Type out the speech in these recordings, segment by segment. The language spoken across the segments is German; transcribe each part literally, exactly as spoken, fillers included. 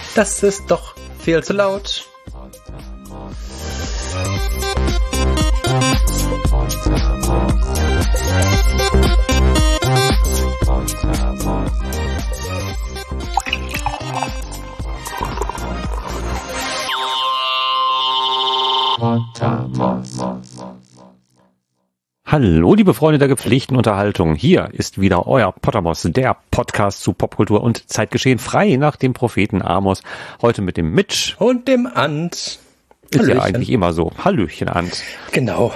Das ist doch viel zu laut. Hallo, liebe Freunde der gepflegten Unterhaltung. Hier ist wieder euer Pottermos, der Podcast zu Popkultur und Zeitgeschehen, frei nach dem Propheten Amos. Heute mit dem Mitch. Und dem Ant. Ist Hallöchen. Ja eigentlich immer so. Hallöchen, Ant. Genau.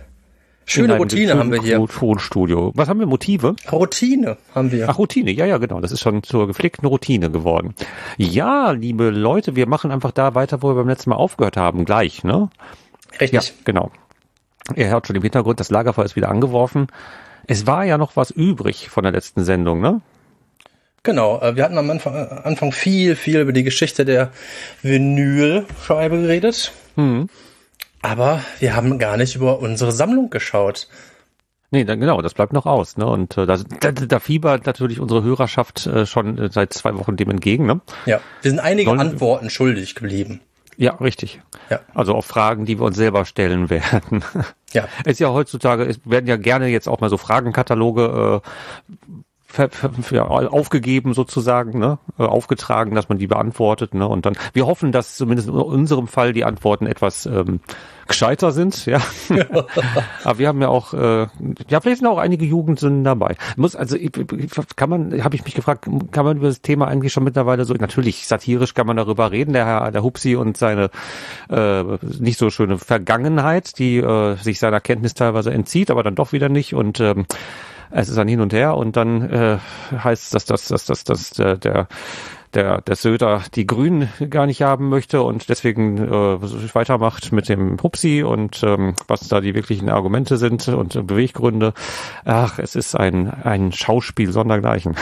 Schöne Routine haben wir hier. Tonstudio. Was haben wir? Motive? Routine haben wir. Ach, Routine. Ja, ja, genau. Das ist schon zur gepflegten Routine geworden. Ja, liebe Leute, wir machen einfach da weiter, wo wir beim letzten Mal aufgehört haben. Gleich, ne? Richtig. Ja, genau. Ihr hört schon im Hintergrund, das Lagerfeuer ist wieder angeworfen. Es war ja noch was übrig von der letzten Sendung, ne? Genau, wir hatten am Anfang, Anfang viel, viel über die Geschichte der Vinylscheibe geredet. Mhm. Aber wir haben gar nicht über unsere Sammlung geschaut. Nee, dann, genau, das bleibt noch aus, ne? Und äh, da, da, da fiebert natürlich unsere Hörerschaft äh, schon äh, seit zwei Wochen dem entgegen, ne? Ja, wir sind einige Sollen, Antworten schuldig geblieben. Ja, richtig. Ja. Also auf Fragen, die wir uns selber stellen werden. Ja. Es ist ja heutzutage, es werden ja gerne jetzt auch mal so Fragenkataloge äh, ver, ver, ja, aufgegeben sozusagen, ne, aufgetragen, dass man die beantwortet, ne, und dann, wir hoffen, dass zumindest in unserem Fall die Antworten etwas ähm, gescheiter sind, ja. Aber wir haben ja auch, äh, ja, vielleicht sind auch einige Jugendsünden dabei. Muss, also, kann man, habe ich mich gefragt, kann man über das Thema eigentlich schon mittlerweile so, natürlich satirisch kann man darüber reden, der Herr, der Hupsi und seine äh, nicht so schöne Vergangenheit, die äh, sich seiner Kenntnis teilweise entzieht, aber dann doch wieder nicht, und ähm, es ist ein Hin und Her, und dann äh, heißt es, dass, dass, dass, dass, dass der, der der der Söder die Grünen gar nicht haben möchte und deswegen äh, weitermacht mit dem Hupsi und ähm, was da die wirklichen Argumente sind und äh, Beweggründe. Ach, es ist ein ein Schauspiel sondergleichen.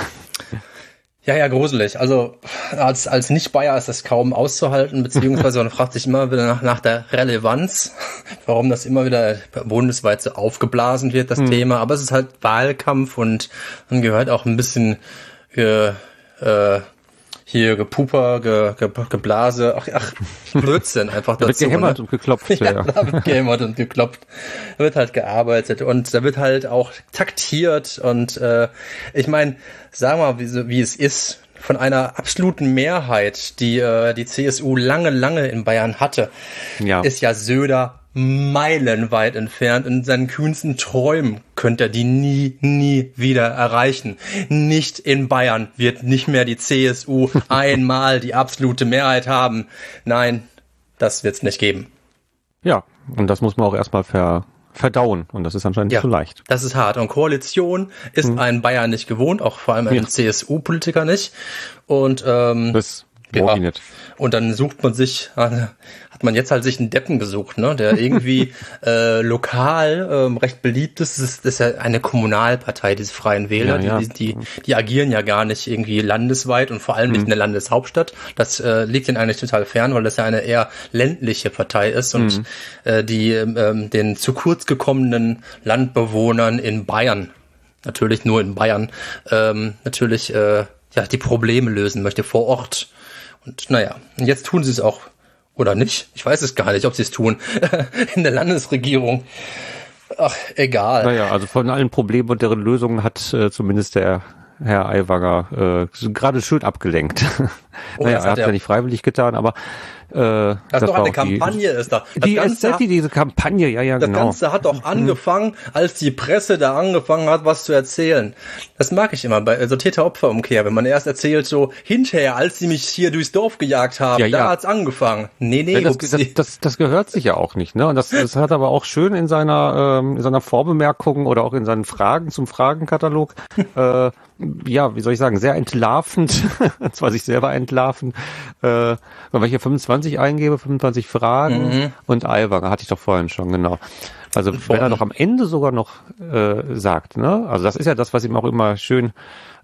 Ja, ja, gruselig. Also als als Nicht-Bayer ist das kaum auszuhalten, beziehungsweise man fragt sich immer wieder nach, nach der Relevanz, warum das immer wieder bundesweit so aufgeblasen wird, das hm. Thema. Aber es ist halt Wahlkampf und dann gehört auch ein bisschen äh, äh, hier Gepuper, ge, ge, Geblase, ach, ach Blödsinn einfach dazu. Da wird gehämmert, ne? Und geklopft. Ja, ja. Da wird gehämmert und geklopft. Da wird halt gearbeitet und da wird halt auch taktiert und äh, ich meine, sagen wir mal, wie, wie es ist, von einer absoluten Mehrheit, die äh, die C S U lange, lange in Bayern hatte, ja. Ist ja Söder meilenweit entfernt. In seinen kühnsten Träumen könnte er die nie, nie wieder erreichen. Nicht in Bayern wird nicht mehr die C S U einmal die absolute Mehrheit haben. Nein, das wird's nicht geben. Ja, und das muss man auch erstmal ver, verdauen. Und das ist anscheinend ja, nicht so leicht. Das ist hart. Und Koalition ist hm. ein Bayern nicht gewohnt, auch vor allem ein ja. C S U-Politiker nicht. Und ähm, das ja. nicht. Und dann sucht man sich, hat man jetzt halt sich einen Deppen gesucht, ne, der irgendwie äh, lokal ähm, recht beliebt ist. Das ist, das ist ja eine Kommunalpartei, diese Freien Wähler, ja, ja. Die, die, die agieren ja gar nicht irgendwie landesweit und vor allem mhm. nicht in der Landeshauptstadt. Das äh, liegt ihnen eigentlich total fern, weil das ja eine eher ländliche Partei ist und mhm. äh, die ähm, den zu kurz gekommenen Landbewohnern in Bayern, natürlich nur in Bayern, ähm, natürlich äh, ja die Probleme lösen möchte vor Ort. Und naja, und jetzt tun sie es auch, oder nicht? Ich weiß es gar nicht, ob sie es tun, in der Landesregierung. Ach, egal. Naja, also von allen Problemen und deren Lösungen hat äh, zumindest der Herr Aiwanger äh, gerade schön abgelenkt. Oh, naja, er hat es ja nicht freiwillig getan, aber äh, das, das ist doch eine Kampagne, die, ist da. Das die Ganze, S Z I, diese Kampagne, ja, ja, das genau. Das Ganze hat doch angefangen, als die Presse da angefangen hat, was zu erzählen. Das mag ich immer bei also Täter-Opfer-Umkehr, wenn man erst erzählt so, hinterher, als sie mich hier durchs Dorf gejagt haben, ja, da ja. hat's angefangen. Nee, nee, ja, das, das, das, das gehört sich ja auch nicht, ne? Und das, das hat aber auch schön in seiner, ähm, in seiner Vorbemerkung oder auch in seinen Fragen zum Fragenkatalog, äh, ja, wie soll ich sagen, sehr entlarvend, zwar sich selber entlarven, äh, wenn ich hier fünfundzwanzig eingebe, fünfundzwanzig Fragen mhm. und Aiwanger, hatte ich doch vorhin schon, genau. Also wenn er doch am Ende sogar noch äh, sagt, ne, also das ist ja das, was ihm auch immer schön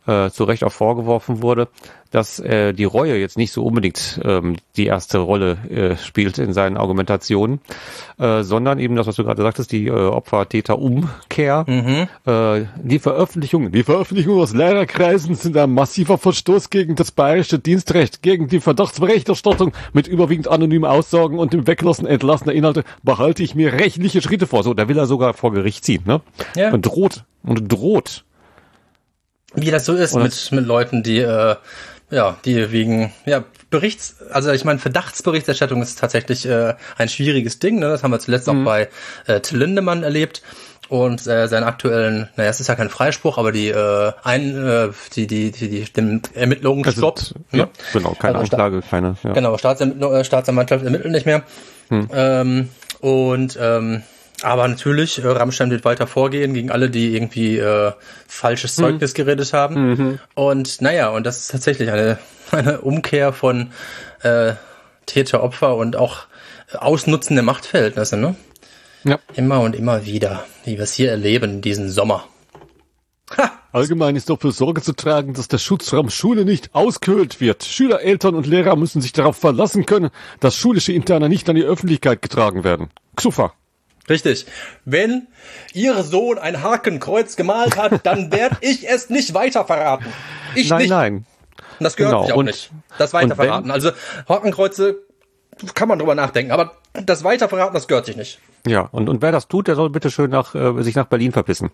äh, zu Recht auch vorgeworfen wurde, dass äh, die Reue jetzt nicht so unbedingt ähm, die erste Rolle äh, spielt in seinen Argumentationen, äh, sondern eben das, was du gerade sagtest, die äh, Opfer-Täter-Umkehr. Mhm. Äh, die Veröffentlichungen, die Veröffentlichungen aus Lehrerkreisen sind ein massiver Verstoß gegen das bayerische Dienstrecht, gegen die Verdachtsberichterstattung mit überwiegend anonymen Aussagen und dem Weglassen entlassener Inhalte behalte ich mir rechtliche Schritte vor. So, da will er sogar vor Gericht ziehen, ne? Ja. Und droht, und droht. Wie das so ist mit, mit Leuten, die, äh, ja, die wegen, ja, Berichts, also ich meine, Verdachtsberichterstattung ist tatsächlich äh, ein schwieriges Ding, ne? Das haben wir zuletzt mhm. auch bei äh, Till Lindemann erlebt. Und äh, seinen aktuellen, naja, es ist ja kein Freispruch, aber die äh, ein, äh, die, die, die, die dem Ermittlungsstopp. Also, ne? Ja, genau, keine also, Anklage, keine. Ja. Genau, Staatsermittler, äh, Staatsanwaltschaft ermittelt nicht mehr. Hm. Ähm, und ähm, aber natürlich, äh, Rammstein wird weiter vorgehen gegen alle, die irgendwie äh, falsches hm. Zeugnis geredet haben. Mhm. Und naja, und das ist tatsächlich eine, eine Umkehr von äh, Täter-Opfer und auch äh, Ausnutzen der Machtverhältnisse, ne? Ja. Immer und immer wieder, wie wir es hier erleben, diesen Sommer. Ha! Allgemein ist dafür Sorge zu tragen, dass der Schutzraum Schule nicht ausgehöhlt wird. Schüler, Eltern und Lehrer müssen sich darauf verlassen können, dass schulische Interne nicht an die Öffentlichkeit getragen werden. Xufa. Richtig. Wenn Ihr Sohn ein Hakenkreuz gemalt hat, dann werde ich es nicht weiter verraten. Ich nein, nicht. Nein, nein. Und das gehört genau. sich auch und, nicht. Das weiter verraten. Also Hakenkreuze kann man drüber nachdenken, aber das weiter verraten, das gehört sich nicht. Ja, und, und wer das tut, der soll bitte schön nach, äh, sich nach Berlin verpissen.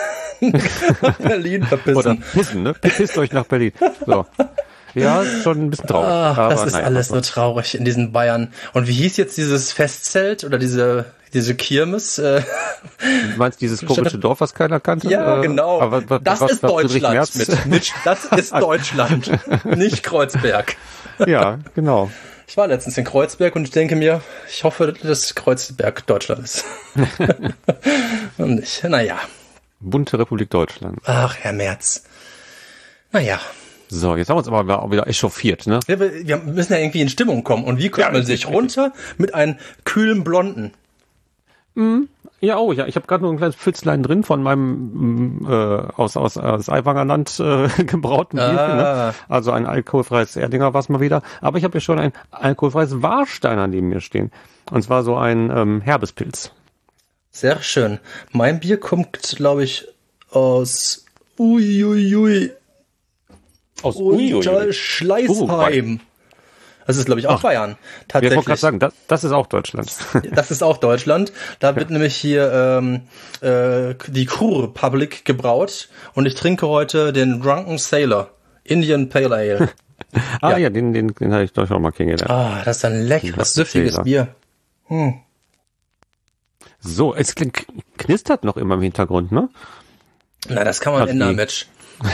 Berlin verpissen. Oder pissen, ne? Pisst euch nach Berlin. So. Ja, ist schon ein bisschen traurig. Ach, aber das ist naja, alles so traurig in diesen Bayern. Und wie hieß jetzt dieses Festzelt oder diese diese Kirmes? Äh, du meinst dieses komische Dorf, was keiner kannte? Ja, genau. Aber, was, das was, ist Deutschland. Mit, mit, das ist Deutschland, nicht Kreuzberg. Ja, genau. Ich war letztens in Kreuzberg und ich denke mir, ich hoffe, dass Kreuzberg Deutschland ist. Und nicht, naja. Bunte Republik Deutschland. Ach, Herr Merz. Naja. So, jetzt haben wir uns aber auch wieder echauffiert, ne? Wir, wir müssen ja irgendwie in Stimmung kommen. Und wie kommt ja, man sich runter mit einem kühlen Blonden? Mm, ja, oh ja, ich habe gerade nur ein kleines Pfützlein drin von meinem äh, aus aus aus Aiwanger Land äh, gebrauten ah. Bierchen, ne? Also ein alkoholfreies Erdinger war's mal wieder. Aber ich habe hier schon ein alkoholfreies Warsteiner neben mir stehen. Und zwar so ein ähm, Herbespilz. Sehr schön. Mein Bier kommt, glaube ich, aus Uiuiui. Ui, ui. Aus Schleißheim. Das ist, glaube ich, auch Ach, Bayern. Tatsächlich. Ich wollte gerade sagen, das, das ist auch Deutschland. Das ist auch Deutschland. Da wird ja. nämlich hier ähm, äh, die Kur Republic gebraut. Und ich trinke heute den Drunken Sailor. Indian Pale Ale. ah ja, ja den, den, den habe ich doch schon mal kennengelernt. Ah, das ist ein leckeres, süffiges Bier. Hm. So, es knistert noch immer im Hintergrund, ne? Na, das kann man ändern, Mensch.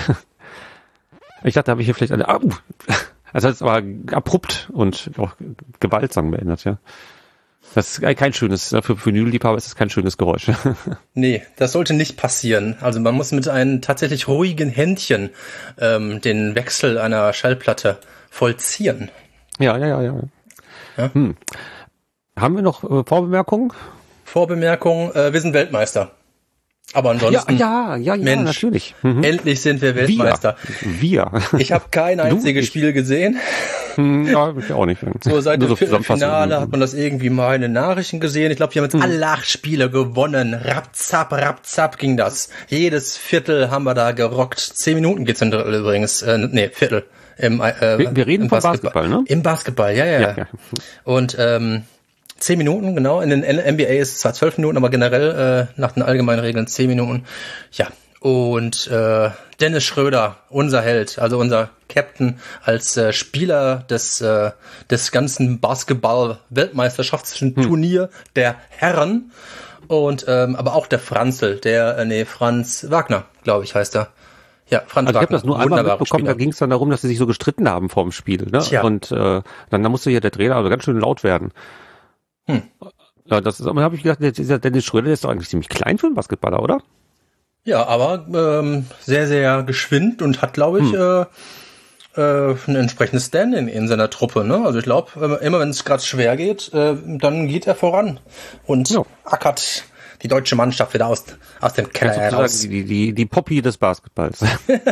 Ich dachte, da habe ich hier vielleicht eine... Ah, uh. Also das ist aber abrupt und auch gewaltsam beendet, ja. Das ist kein schönes, für Vinyl-Liebhaber ist das kein schönes Geräusch. Nee, das sollte nicht passieren. Also man muss mit einem tatsächlich ruhigen Händchen ähm, den Wechsel einer Schallplatte vollziehen. Ja, ja, ja, ja. ja? Hm. Haben wir noch äh, Vorbemerkungen? Vorbemerkungen, äh, wir sind Weltmeister. Aber ansonsten, ja, ja, ja, Mensch, natürlich. Mhm. Endlich sind wir Weltmeister. Wir. wir. Ich habe kein einziges Spiel gesehen. Ja, ich auch nicht. So seit dem Viertelfinale hat man das irgendwie mal in den Nachrichten gesehen. Ich glaube, wir haben jetzt hm. alle acht Spiele gewonnen. Rapzap, rapzap ging das. Jedes Viertel haben wir da gerockt. Zehn Minuten geht's in Drittel übrigens. Äh, nee, Viertel. Im, äh, wir, wir reden im vom Basketball, Basketball, ne? Im Basketball, ja, ja. ja, ja. Und ähm, Zehn Minuten, genau. In den N B A ist es zwar zwölf Minuten, aber generell äh, nach den allgemeinen Regeln zehn Minuten. Ja, und äh, Dennis Schröder, unser Held, also unser Captain als äh, Spieler des äh, des ganzen Basketball-Weltmeisterschaftsturnier hm. der Herren und ähm, aber auch der Franzl, der äh, nee Franz Wagner, glaube ich, heißt er. Ja, Franz also ich habe Wagner, das nur einmal mitbekommen, Spieler. Da ging es dann darum, dass sie sich so gestritten haben vor dem Spiel, ne? Tja. Und äh, dann da musste hier der Trainer also ganz schön laut werden. Hm. Ja, das ist, aber habe ich gedacht, dieser Dennis Schröder, der ist doch eigentlich ziemlich klein für einen Basketballer, oder? Ja, aber ähm, sehr, sehr geschwind und hat, glaube ich, hm. äh, äh, ein entsprechendes Standing in seiner Truppe. Ne? Also ich glaube, immer wenn es gerade schwer geht, äh, dann geht er voran und ja. ackert die deutsche Mannschaft wieder aus, aus dem Keller heraus. Die, die, die Poppy des Basketballs.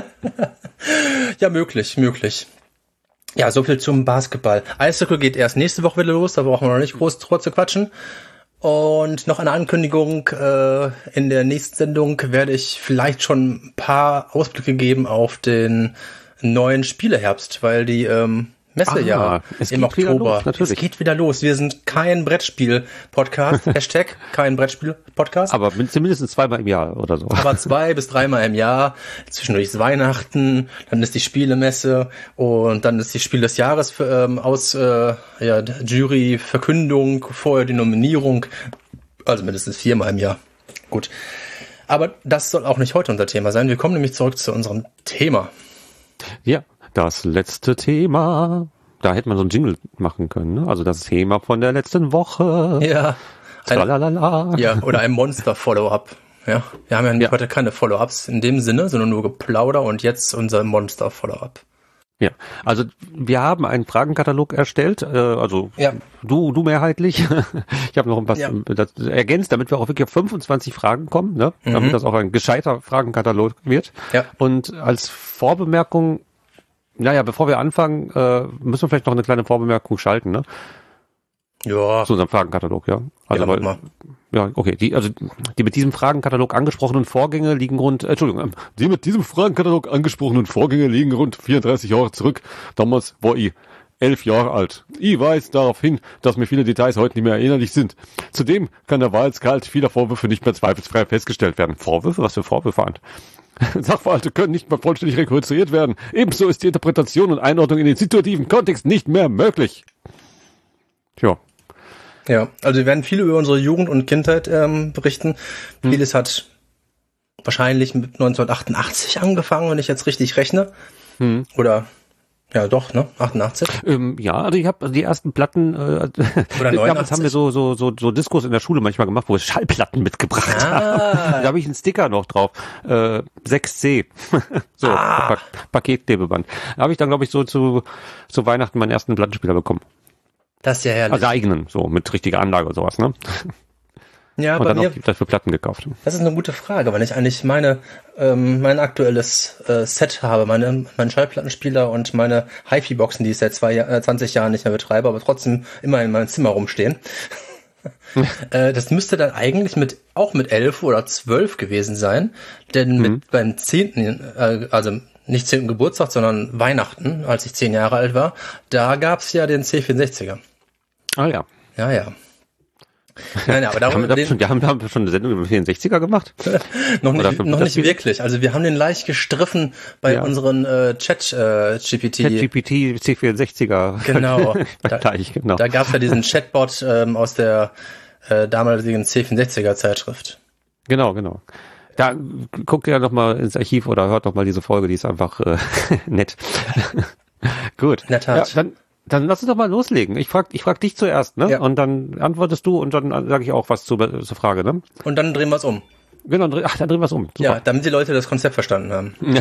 Ja, möglich, möglich. Ja, so viel zum Basketball. Eishockey geht erst nächste Woche wieder los, da brauchen wir noch nicht groß drüber zu quatschen. Und noch eine Ankündigung, äh, in der nächsten Sendung werde ich vielleicht schon ein paar Ausblicke geben auf den neuen Spieleherbst, weil die ähm, Messe ja im Oktober. Los, es geht wieder los. Wir sind kein Brettspiel-Podcast. Hashtag kein Brettspiel-Podcast. Aber zumindest zweimal im Jahr oder so. Aber zwei bis dreimal im Jahr. Zwischendurch ist Weihnachten, dann ist die Spielemesse und dann ist die Spiel des Jahres ähm, aus äh, ja, Jury-Verkündung, vorher die Nominierung. Also mindestens viermal im Jahr. Gut. Aber das soll auch nicht heute unser Thema sein. Wir kommen nämlich zurück zu unserem Thema. Ja. Das letzte Thema. Da hätte man so einen Jingle machen können, ne? Also das Thema von der letzten Woche. Ja. Ein, ja, oder ein Monster-Follow-up. Ja, wir haben ja, ja heute keine Follow-ups in dem Sinne, sondern nur Geplauder und jetzt unser Monster-Follow-up. Ja, also wir haben einen Fragenkatalog erstellt, äh, also ja. du du mehrheitlich. Ich habe noch ein was ja. ergänzt, damit wir auch wirklich auf fünfundzwanzig Fragen kommen, ne? Mhm. Damit das auch ein gescheiter Fragenkatalog wird. Ja. Und als Vorbemerkung, naja, bevor wir anfangen, äh, müssen wir vielleicht noch eine kleine Vorbemerkung schalten, ne? Ja. Zu unserem Fragenkatalog, ja. Also ja, weil, mal. ja, okay. Die, also die mit diesem Fragenkatalog angesprochenen Vorgänge liegen rund, äh, Entschuldigung, die mit diesem Fragenkatalog angesprochenen Vorgänge liegen rund vierunddreißig Jahre zurück. Damals war ich elf Jahre alt. Ich weiß darauf hin, dass mir viele Details heute nicht mehr erinnerlich sind. Zudem kann der Wahrheitsgehalt vieler Vorwürfe nicht mehr zweifelsfrei festgestellt werden. Vorwürfe? Was für Vorwürfe an? Sachverhalte können nicht mehr vollständig rekonstruiert werden. Ebenso ist die Interpretation und Einordnung in den situativen Kontext nicht mehr möglich. Tja. Ja, also wir werden viel über unsere Jugend und Kindheit ähm, berichten. Hm. Vieles hat wahrscheinlich mit neunzehnhundertachtundachtzig angefangen, wenn ich jetzt richtig rechne. Hm. Oder ja, doch, ne? achtundachtzig? Ähm, ja, also ich habe die ersten Platten, äh, oder neunundachtzig. Damals haben wir so so so so Diskurs in der Schule manchmal gemacht, wo wir Schallplatten mitgebracht ah. haben. Da habe ich einen Sticker noch drauf. Äh, sechs C. So, ah. pa- Paketklebeband. Da habe ich dann, glaube ich, so zu zu Weihnachten meinen ersten Plattenspieler bekommen. Das ist ja herrlich. Also eigenen, so mit richtiger Anlage und sowas, ne? Ja, und bei dann mir, auch dafür Platten gekauft. Das ist eine gute Frage, weil ich eigentlich meine ähm, mein aktuelles äh, Set habe, meine meinen Schallplattenspieler und meine Hi-Fi-Boxen, die ich seit zwei, äh, zwanzig Jahren nicht mehr betreibe, aber trotzdem immer in meinem Zimmer rumstehen. äh, das müsste dann eigentlich mit auch mit elf oder zwölf gewesen sein, denn mit mhm. beim zehnten, äh, also nicht zehnten Geburtstag, sondern Weihnachten, als ich zehn Jahre alt war, da gab's ja den C vierundsechziger. Ah ja. Ja, ja. Nein, aber darum, haben wir den, schon, wir haben, haben wir schon eine Sendung über vierundsechziger gemacht? noch nicht, noch nicht wirklich. Also wir haben den leicht gestriffen bei ja. unseren äh, Chat-G P T. Äh, Chat-G P T C vierundsechziger. Genau. da Gleich, genau. Da gab's ja diesen Chatbot ähm, aus der äh, damaligen C vierundsechziger Zeitschrift. Genau, genau. Da guckt ihr doch mal ins Archiv oder hört doch mal diese Folge, die ist einfach äh, nett. Gut. In der Tat. Ja, dann Dann lass uns doch mal loslegen. Ich frag, ich frag dich zuerst, ne? Ja. Und dann antwortest du und dann sage ich auch was zu, zur Frage, ne? Und dann drehen wir es um. Genau, ach, dann drehen wir es um. Super. Ja, damit die Leute das Konzept verstanden haben. Ja.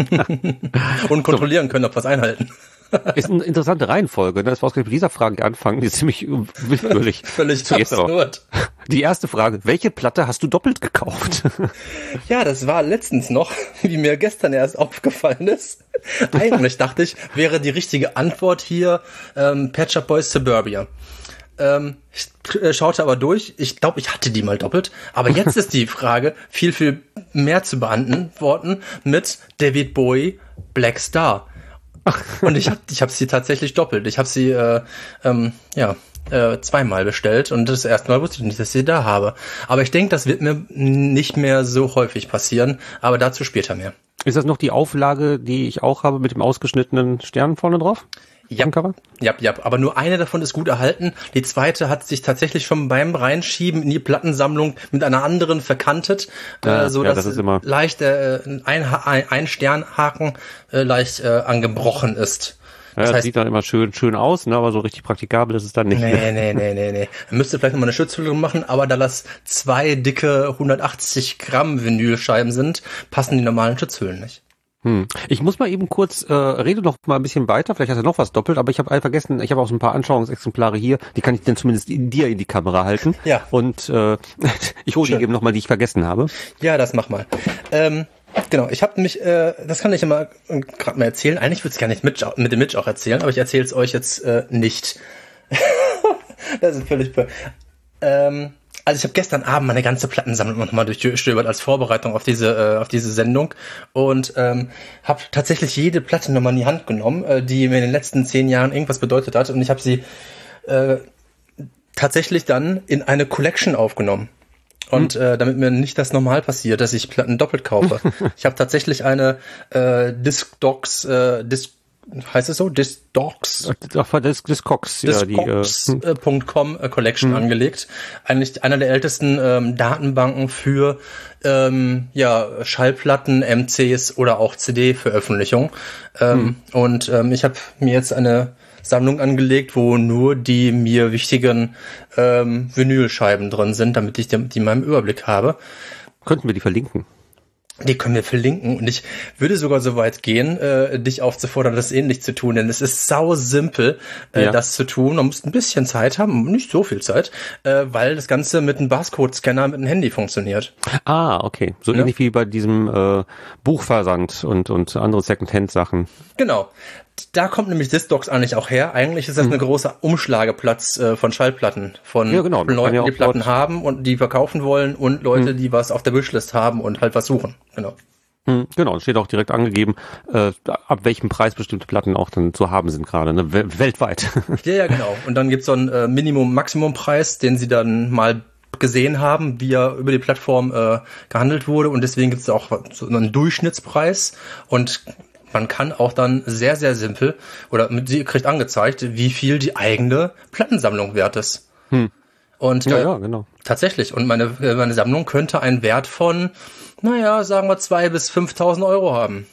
Und kontrollieren können, ob wir es einhalten. Ist eine interessante Reihenfolge, ne? Das war ausgerechnet mit dieser Frage anfangen, die ist ziemlich willkürlich. Völlig absurd. Die erste Frage, welche Platte hast du doppelt gekauft? Ja, das war letztens noch, wie mir gestern erst aufgefallen ist. Eigentlich dachte ich, wäre die richtige Antwort hier ähm, Pet Shop Boys Suburbia. Ähm, ich äh, schaute aber durch, ich glaube, ich hatte die mal doppelt, aber jetzt ist die Frage viel, viel mehr zu beantworten mit David Bowie Black Star. Und ich habe ich hab sie tatsächlich doppelt. Ich habe sie äh, ähm, ja äh, zweimal bestellt und das erste Mal wusste ich nicht, dass ich sie da habe. Aber ich denke, das wird mir nicht mehr so häufig passieren, aber dazu später mehr. Ist das noch die Auflage, die ich auch habe mit dem ausgeschnittenen Stern vorne drauf? Ja, ja, ja, aber nur eine davon ist gut erhalten. Die zweite hat sich tatsächlich schon beim Reinschieben in die Plattensammlung mit einer anderen verkantet, ja, äh, so ja, dass das ist immer leicht äh, ein, ein, ein Sternhaken äh, leicht äh, angebrochen ist. Ja, das, das heißt, sieht dann immer schön schön aus, ne, aber so richtig praktikabel ist es dann nicht. Nee, nee, nee, nee, nee. Man müsste vielleicht nochmal eine Schutzhülle machen, aber da das zwei dicke hundertachtzig Gramm Vinylscheiben sind, passen die normalen Schutzhüllen nicht. Hm. Ich muss mal eben kurz, äh, rede noch mal ein bisschen weiter, vielleicht hast du noch was doppelt, aber ich habe vergessen, ich habe auch so ein paar Anschauungsexemplare hier, die kann ich dann zumindest in dir in die Kamera halten. Ja. Und äh, ich hole die eben noch mal, die ich vergessen habe. Ja, das mach mal. Ähm, genau, ich habe nämlich, äh, das kann ich immer gerade mal erzählen, eigentlich würde ich es gar nicht mit, mit dem Mitch auch erzählen, aber ich erzähle es euch jetzt äh, nicht. Das ist völlig... Ähm, Also ich habe gestern Abend meine ganze Plattensammlung nochmal durchgestöbert als Vorbereitung auf diese äh, auf diese Sendung und ähm, habe tatsächlich jede Platte nochmal in die Hand genommen, äh, die mir in den letzten zehn Jahren irgendwas bedeutet hat, und ich habe sie äh, tatsächlich dann in eine Collection aufgenommen. Und äh, damit mir nicht das normal passiert, dass ich Platten doppelt kaufe. Ich habe tatsächlich eine äh, Discdogs äh, Disc heißt es so? Discogs? Discogs, Discogs, ja, die äh, .com äh, Collection hm. angelegt. Eigentlich einer der ältesten ähm, Datenbanken für ähm, ja Schallplatten, M Cs oder auch C D-Veröffentlichung. Ähm, hm. Und ähm, ich habe mir jetzt eine Sammlung angelegt, wo nur die mir wichtigen ähm, Vinylscheiben drin sind, damit ich die, die in meinem Überblick habe. Könnten wir die verlinken? Die können wir verlinken, und ich würde sogar so weit gehen, äh, dich aufzufordern, das ähnlich zu tun, denn es ist sau simpel, äh, ja. das zu tun. Man muss ein bisschen Zeit haben, nicht so viel Zeit, äh, weil das Ganze mit einem Barcode-Scanner mit einem Handy funktioniert. Ah, okay. So ja? Ähnlich wie bei diesem äh, Buchversand und und andere Second-Hand-Sachen. Genau. Da kommt nämlich Discogs eigentlich auch her. Eigentlich ist das mhm. ein großer Umschlageplatz äh, von Schallplatten. Von ja, genau. Leuten, ja die Platten haben und die verkaufen wollen, und Leute, mhm. die was auf der Wishlist haben und halt was suchen. Genau. Mhm, genau, steht auch direkt angegeben, äh, ab welchem Preis bestimmte Platten auch dann zu haben sind gerade, ne? W- weltweit. Ja, ja, genau. Und dann gibt's so einen äh, Minimum-Maximum-Preis, den sie dann mal gesehen haben, wie er über die Plattform äh, gehandelt wurde. Und deswegen gibt's auch so einen Durchschnittspreis, und man kann auch dann sehr, sehr simpel, oder sie kriegt angezeigt, wie viel die eigene Plattensammlung wert ist. Hm. Und ja, äh, ja, genau. Tatsächlich. Und meine meine Sammlung könnte einen Wert von, naja, sagen wir zwei bis fünftausend Euro haben.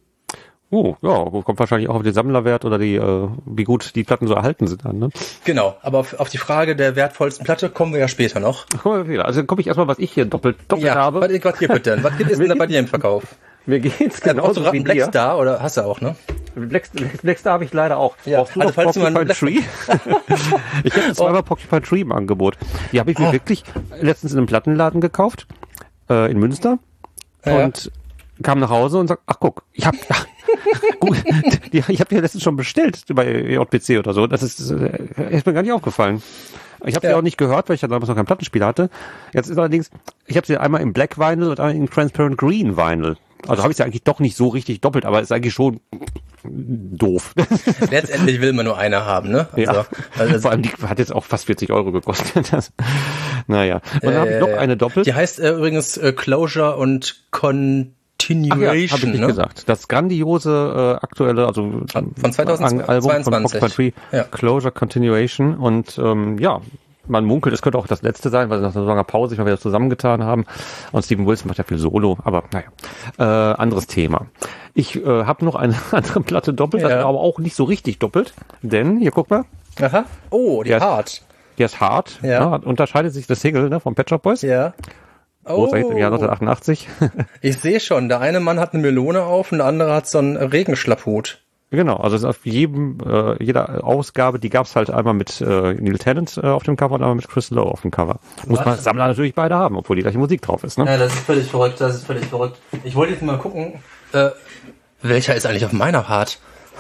Oh, ja, kommt wahrscheinlich auch auf den Sammlerwert oder die, äh, wie gut die Platten so erhalten sind an, ne? Genau, aber auf, auf die Frage der wertvollsten Platte kommen wir ja später noch. Ach, kommen wir wieder. Also dann komme ich erstmal, was ich hier doppelt, doppelt ja, habe. Was, was gibt es denn? Was gibt es denn da bei dir im Verkauf? Mir geht's genauso ja, wie dir. Blackstar, oder hast du auch, ne? Black, Blackstar habe ich leider auch. Ja, brauchst du also, noch Porcupine Tree? Ich habe zweimal oh. Porcupine Tree im Angebot. Die habe ich mir oh. wirklich letztens in einem Plattenladen gekauft, äh, in Münster. Ja. Und kam nach Hause und sagt, ach guck, ich habe gut, die, ich habe die letztens schon bestellt bei J P C oder so. Das ist, äh, ist mir gar nicht aufgefallen. Ich habe ja. sie auch nicht gehört, weil ich ja damals noch kein Plattenspieler hatte. Jetzt ist allerdings, ich habe sie einmal im Black Vinyl und einmal im Transparent Green Vinyl. Also habe ich sie eigentlich doch nicht so richtig doppelt, aber ist eigentlich schon doof. Letztendlich will man nur eine haben, ne? Also, ja. Also, vor allem, die hat jetzt auch fast vierzig Euro gekostet. Das, naja. Und dann äh, habe ich noch eine doppelt. Die heißt äh, übrigens äh, Closure und Continuation. Ach ja, habe ich nicht ne? gesagt. Das grandiose äh, aktuelle, also von zweitausendzweiundzwanzig Album von Porcupine Tree, ja. Closure Continuation, und ähm, ja, man munkelt, es könnte auch das letzte sein, weil sie nach so langer Pause sich mal wieder zusammengetan haben. Und Steven Wilson macht ja viel Solo, aber naja, äh, anderes Thema. Ich äh, habe noch eine andere Platte doppelt, ja. aber auch nicht so richtig doppelt, denn, hier guck mal. Aha. Oh, die, die hart. Ist, die ist hart. Ja. Ja, unterscheidet sich das Single ne, vom Pet Shop Boys. Ja. Oh. Im Jahr neunzehnhundertachtundachtzig. Ich sehe schon, der eine Mann hat eine Melone auf und der andere hat so einen Regenschlapphut. Genau, also es ist auf jedem, äh, jeder Ausgabe, die gab's halt einmal mit äh, Neil Tennant äh, auf dem Cover und einmal mit Chris Lowe auf dem Cover. Muss man Sammler natürlich beide haben, obwohl die gleiche Musik drauf ist, ne? Ja, das ist völlig verrückt, das ist völlig verrückt. Ich wollte jetzt mal gucken, äh, welcher ist eigentlich auf meiner Part?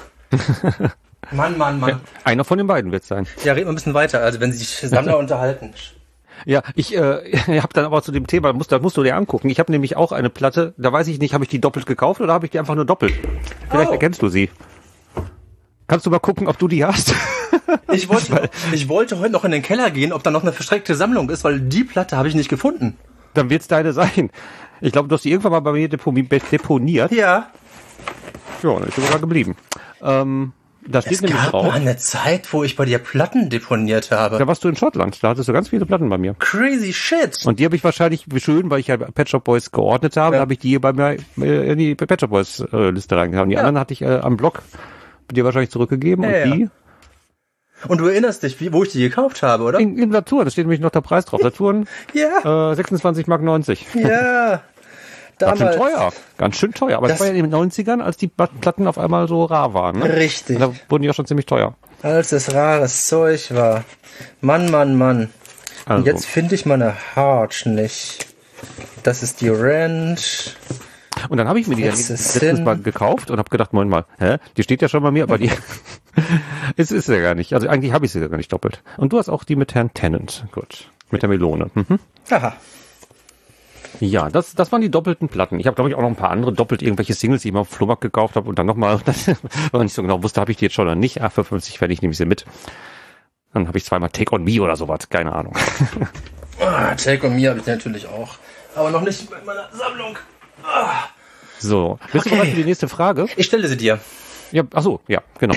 Mann, Mann, Mann. Ja, einer von den beiden wird's sein. Ja, red mal ein bisschen weiter, also wenn sich Sammler unterhalten. Ja, ich äh, habe dann aber zu dem Thema, musst, das musst du dir angucken. Ich habe nämlich auch eine Platte, da weiß ich nicht, habe ich die doppelt gekauft oder habe ich die einfach nur doppelt? Vielleicht oh. erkennst du sie. Kannst du mal gucken, ob du die hast? Ich wollte, ich wollte heute noch in den Keller gehen, ob da noch eine verstreckte Sammlung ist, weil die Platte habe ich nicht gefunden. Dann wird's deine sein. Ich glaube, du hast die irgendwann mal bei mir deponiert. Ja. Ja, dann ist sie sogar geblieben. Ähm, da steht es nämlich gab drauf. Mal eine Zeit, wo ich bei dir Platten deponiert habe. Da warst du in Schottland, da hattest du ganz viele Platten bei mir. Crazy shit. Und die habe ich wahrscheinlich schön, weil ich ja Pet Shop Boys geordnet habe, ja. habe ich die hier bei mir in die Pet Shop Boys äh, Liste reingehauen. Die ja. anderen hatte ich äh, am Blog dir wahrscheinlich zurückgegeben ja, und die... Ja. Und du erinnerst dich, wie, wo ich die gekauft habe, oder? In, in Saturn, da steht nämlich noch der Preis drauf. Saturn, ja. äh, sechsundzwanzig Mark neunzig. Ja. Damals, ganz schön teuer, ganz schön teuer. Aber das, das war ja in den neunzigern, als die Platten auf einmal so rar waren. Ne? Richtig. Und da wurden die auch schon ziemlich teuer. Als es rares Zeug war. Mann, Mann, Mann. Also. Und jetzt finde ich meine Harch nicht. Das ist die Ranch. Und dann habe ich mir die letztes Mal gekauft und habe gedacht, Moment mal, hä? Die steht ja schon bei mir, aber die es ist ja gar nicht. Also eigentlich habe ich sie ja gar nicht doppelt. Und du hast auch die mit Herrn Tennant. Gut. Mit der Melone. Mhm. Aha. Ja, das, das waren die doppelten Platten. Ich habe, glaube ich, auch noch ein paar andere doppelt irgendwelche Singles, die ich mal auf Flohmarkt gekauft habe und dann nochmal, weil ich nicht so genau wusste, habe ich die jetzt schon oder nicht. Ach, für fünfzig Pfennig nehme ich sie mit. Dann habe ich zweimal Take on Me oder sowas. Keine Ahnung. Ah, Take on Me habe ich natürlich auch. Aber noch nicht in meiner Sammlung. Ah. So, bist okay. du bereit für die nächste Frage? Ich stelle sie dir. Ja, ach so, ja, genau.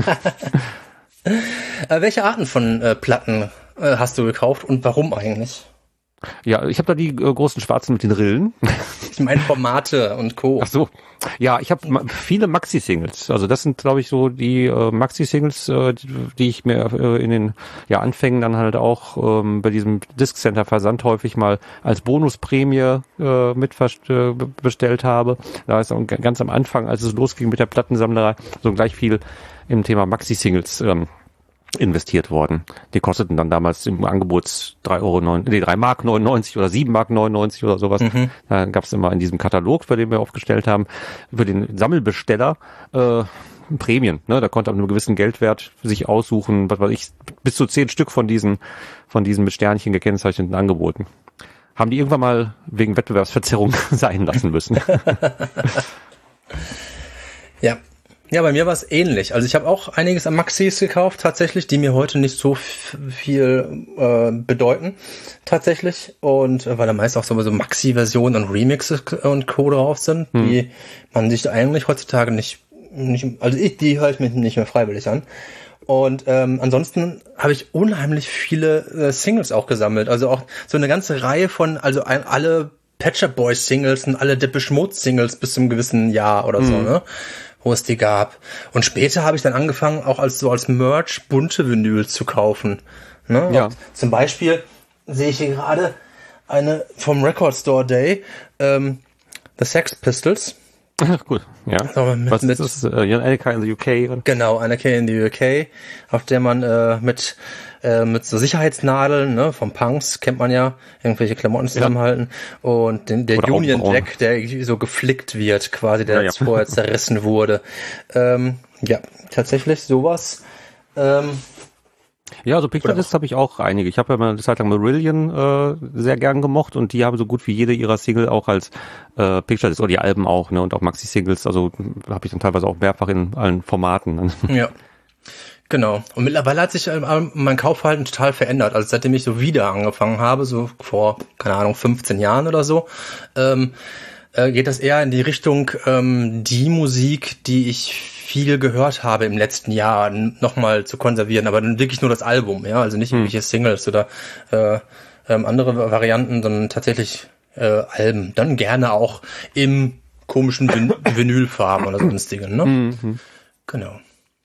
äh, welche Arten von äh, Platten äh, hast du gekauft und warum eigentlich? Ja, ich habe da die äh, großen Schwarzen mit den Rillen. Ich meine Formate und Co. Ach so. Ja, ich habe ma- viele Maxi-Singles. Also das sind, glaube ich, so die äh, Maxi-Singles, äh, die, die ich mir äh, in den ja, Anfängen dann halt auch ähm, bei diesem Disc Center Versand häufig mal als Bonusprämie äh, mit äh, bestellt habe. Da ist auch ganz am Anfang, als es losging mit der Plattensammlerei, so gleich viel im Thema Maxi-Singles ähm, investiert worden. Die kosteten dann damals im Angebot drei Euro neun, nee, drei Mark neunundneunzig oder sieben Mark neunundneunzig oder sowas. Mhm. Da gab es immer in diesem Katalog, für den wir aufgestellt haben, für den Sammelbesteller äh, Prämien. Ne? Da konnte ab einem gewissen Geldwert sich aussuchen, was weiß ich, bis zu zehn Stück von diesen von diesen mit Sternchen gekennzeichneten Angeboten. Haben die irgendwann mal wegen Wettbewerbsverzerrung sein lassen müssen. Ja. Ja, bei mir war es ähnlich. Also ich habe auch einiges an Maxis gekauft, tatsächlich, die mir heute nicht so f- viel äh, bedeuten, tatsächlich. Und äh, weil da meist auch so Maxi-Versionen und Remixes und Co. drauf sind, hm. die man sich eigentlich heutzutage nicht, nicht also ich, die höre ich mir nicht mehr freiwillig an. Und ähm, ansonsten habe ich unheimlich viele äh, Singles auch gesammelt. Also auch so eine ganze Reihe von, also ein, alle Pet Shop Boys Singles und alle Depeche Mode Singles bis zum gewissen Jahr oder hm. so, ne? Wo es die gab. Und später habe ich dann angefangen, auch als so als Merch bunte Vinyl zu kaufen. Ne? Ja. Zum Beispiel sehe ich hier gerade eine vom Record Store Day, ähm, The Sex Pistols. Ach, gut, ja. So, mit, Was mit, ist das? Uh, Annika in the U K? Oder? Genau, Annika in the U K, auf der man äh, mit äh, mit so Sicherheitsnadeln, ne, vom Punks kennt man ja, irgendwelche Klamotten zusammenhalten ja. und den, der oder Union Jack, der so geflickt wird, quasi, der ja, jetzt ja. vorher zerrissen wurde. Ähm, ja, tatsächlich sowas. Ähm, Ja, also Picture Discs habe ich auch einige. Ich habe ja mal eine Zeit lang Marillion äh, sehr gern gemocht und die haben so gut wie jede ihrer Single auch als äh, Picture Discs oder die Alben auch, ne, und auch Maxi-Singles. Also habe ich dann teilweise auch mehrfach in allen Formaten. Ja, genau. Und mittlerweile hat sich ähm, mein Kaufverhalten total verändert. Also seitdem ich so wieder angefangen habe, so vor, keine Ahnung, fünfzehn Jahren oder so, ähm, äh, geht das eher in die Richtung, ähm, die Musik, die ich viel gehört habe im letzten Jahr, nochmal zu konservieren, aber dann wirklich nur das Album, ja, also nicht hm. irgendwelche Singles oder äh, ähm, andere Varianten, sondern tatsächlich äh, Alben. Dann gerne auch im komischen Vin- Vinylfarben oder sonstigen, ne? Mhm. Genau.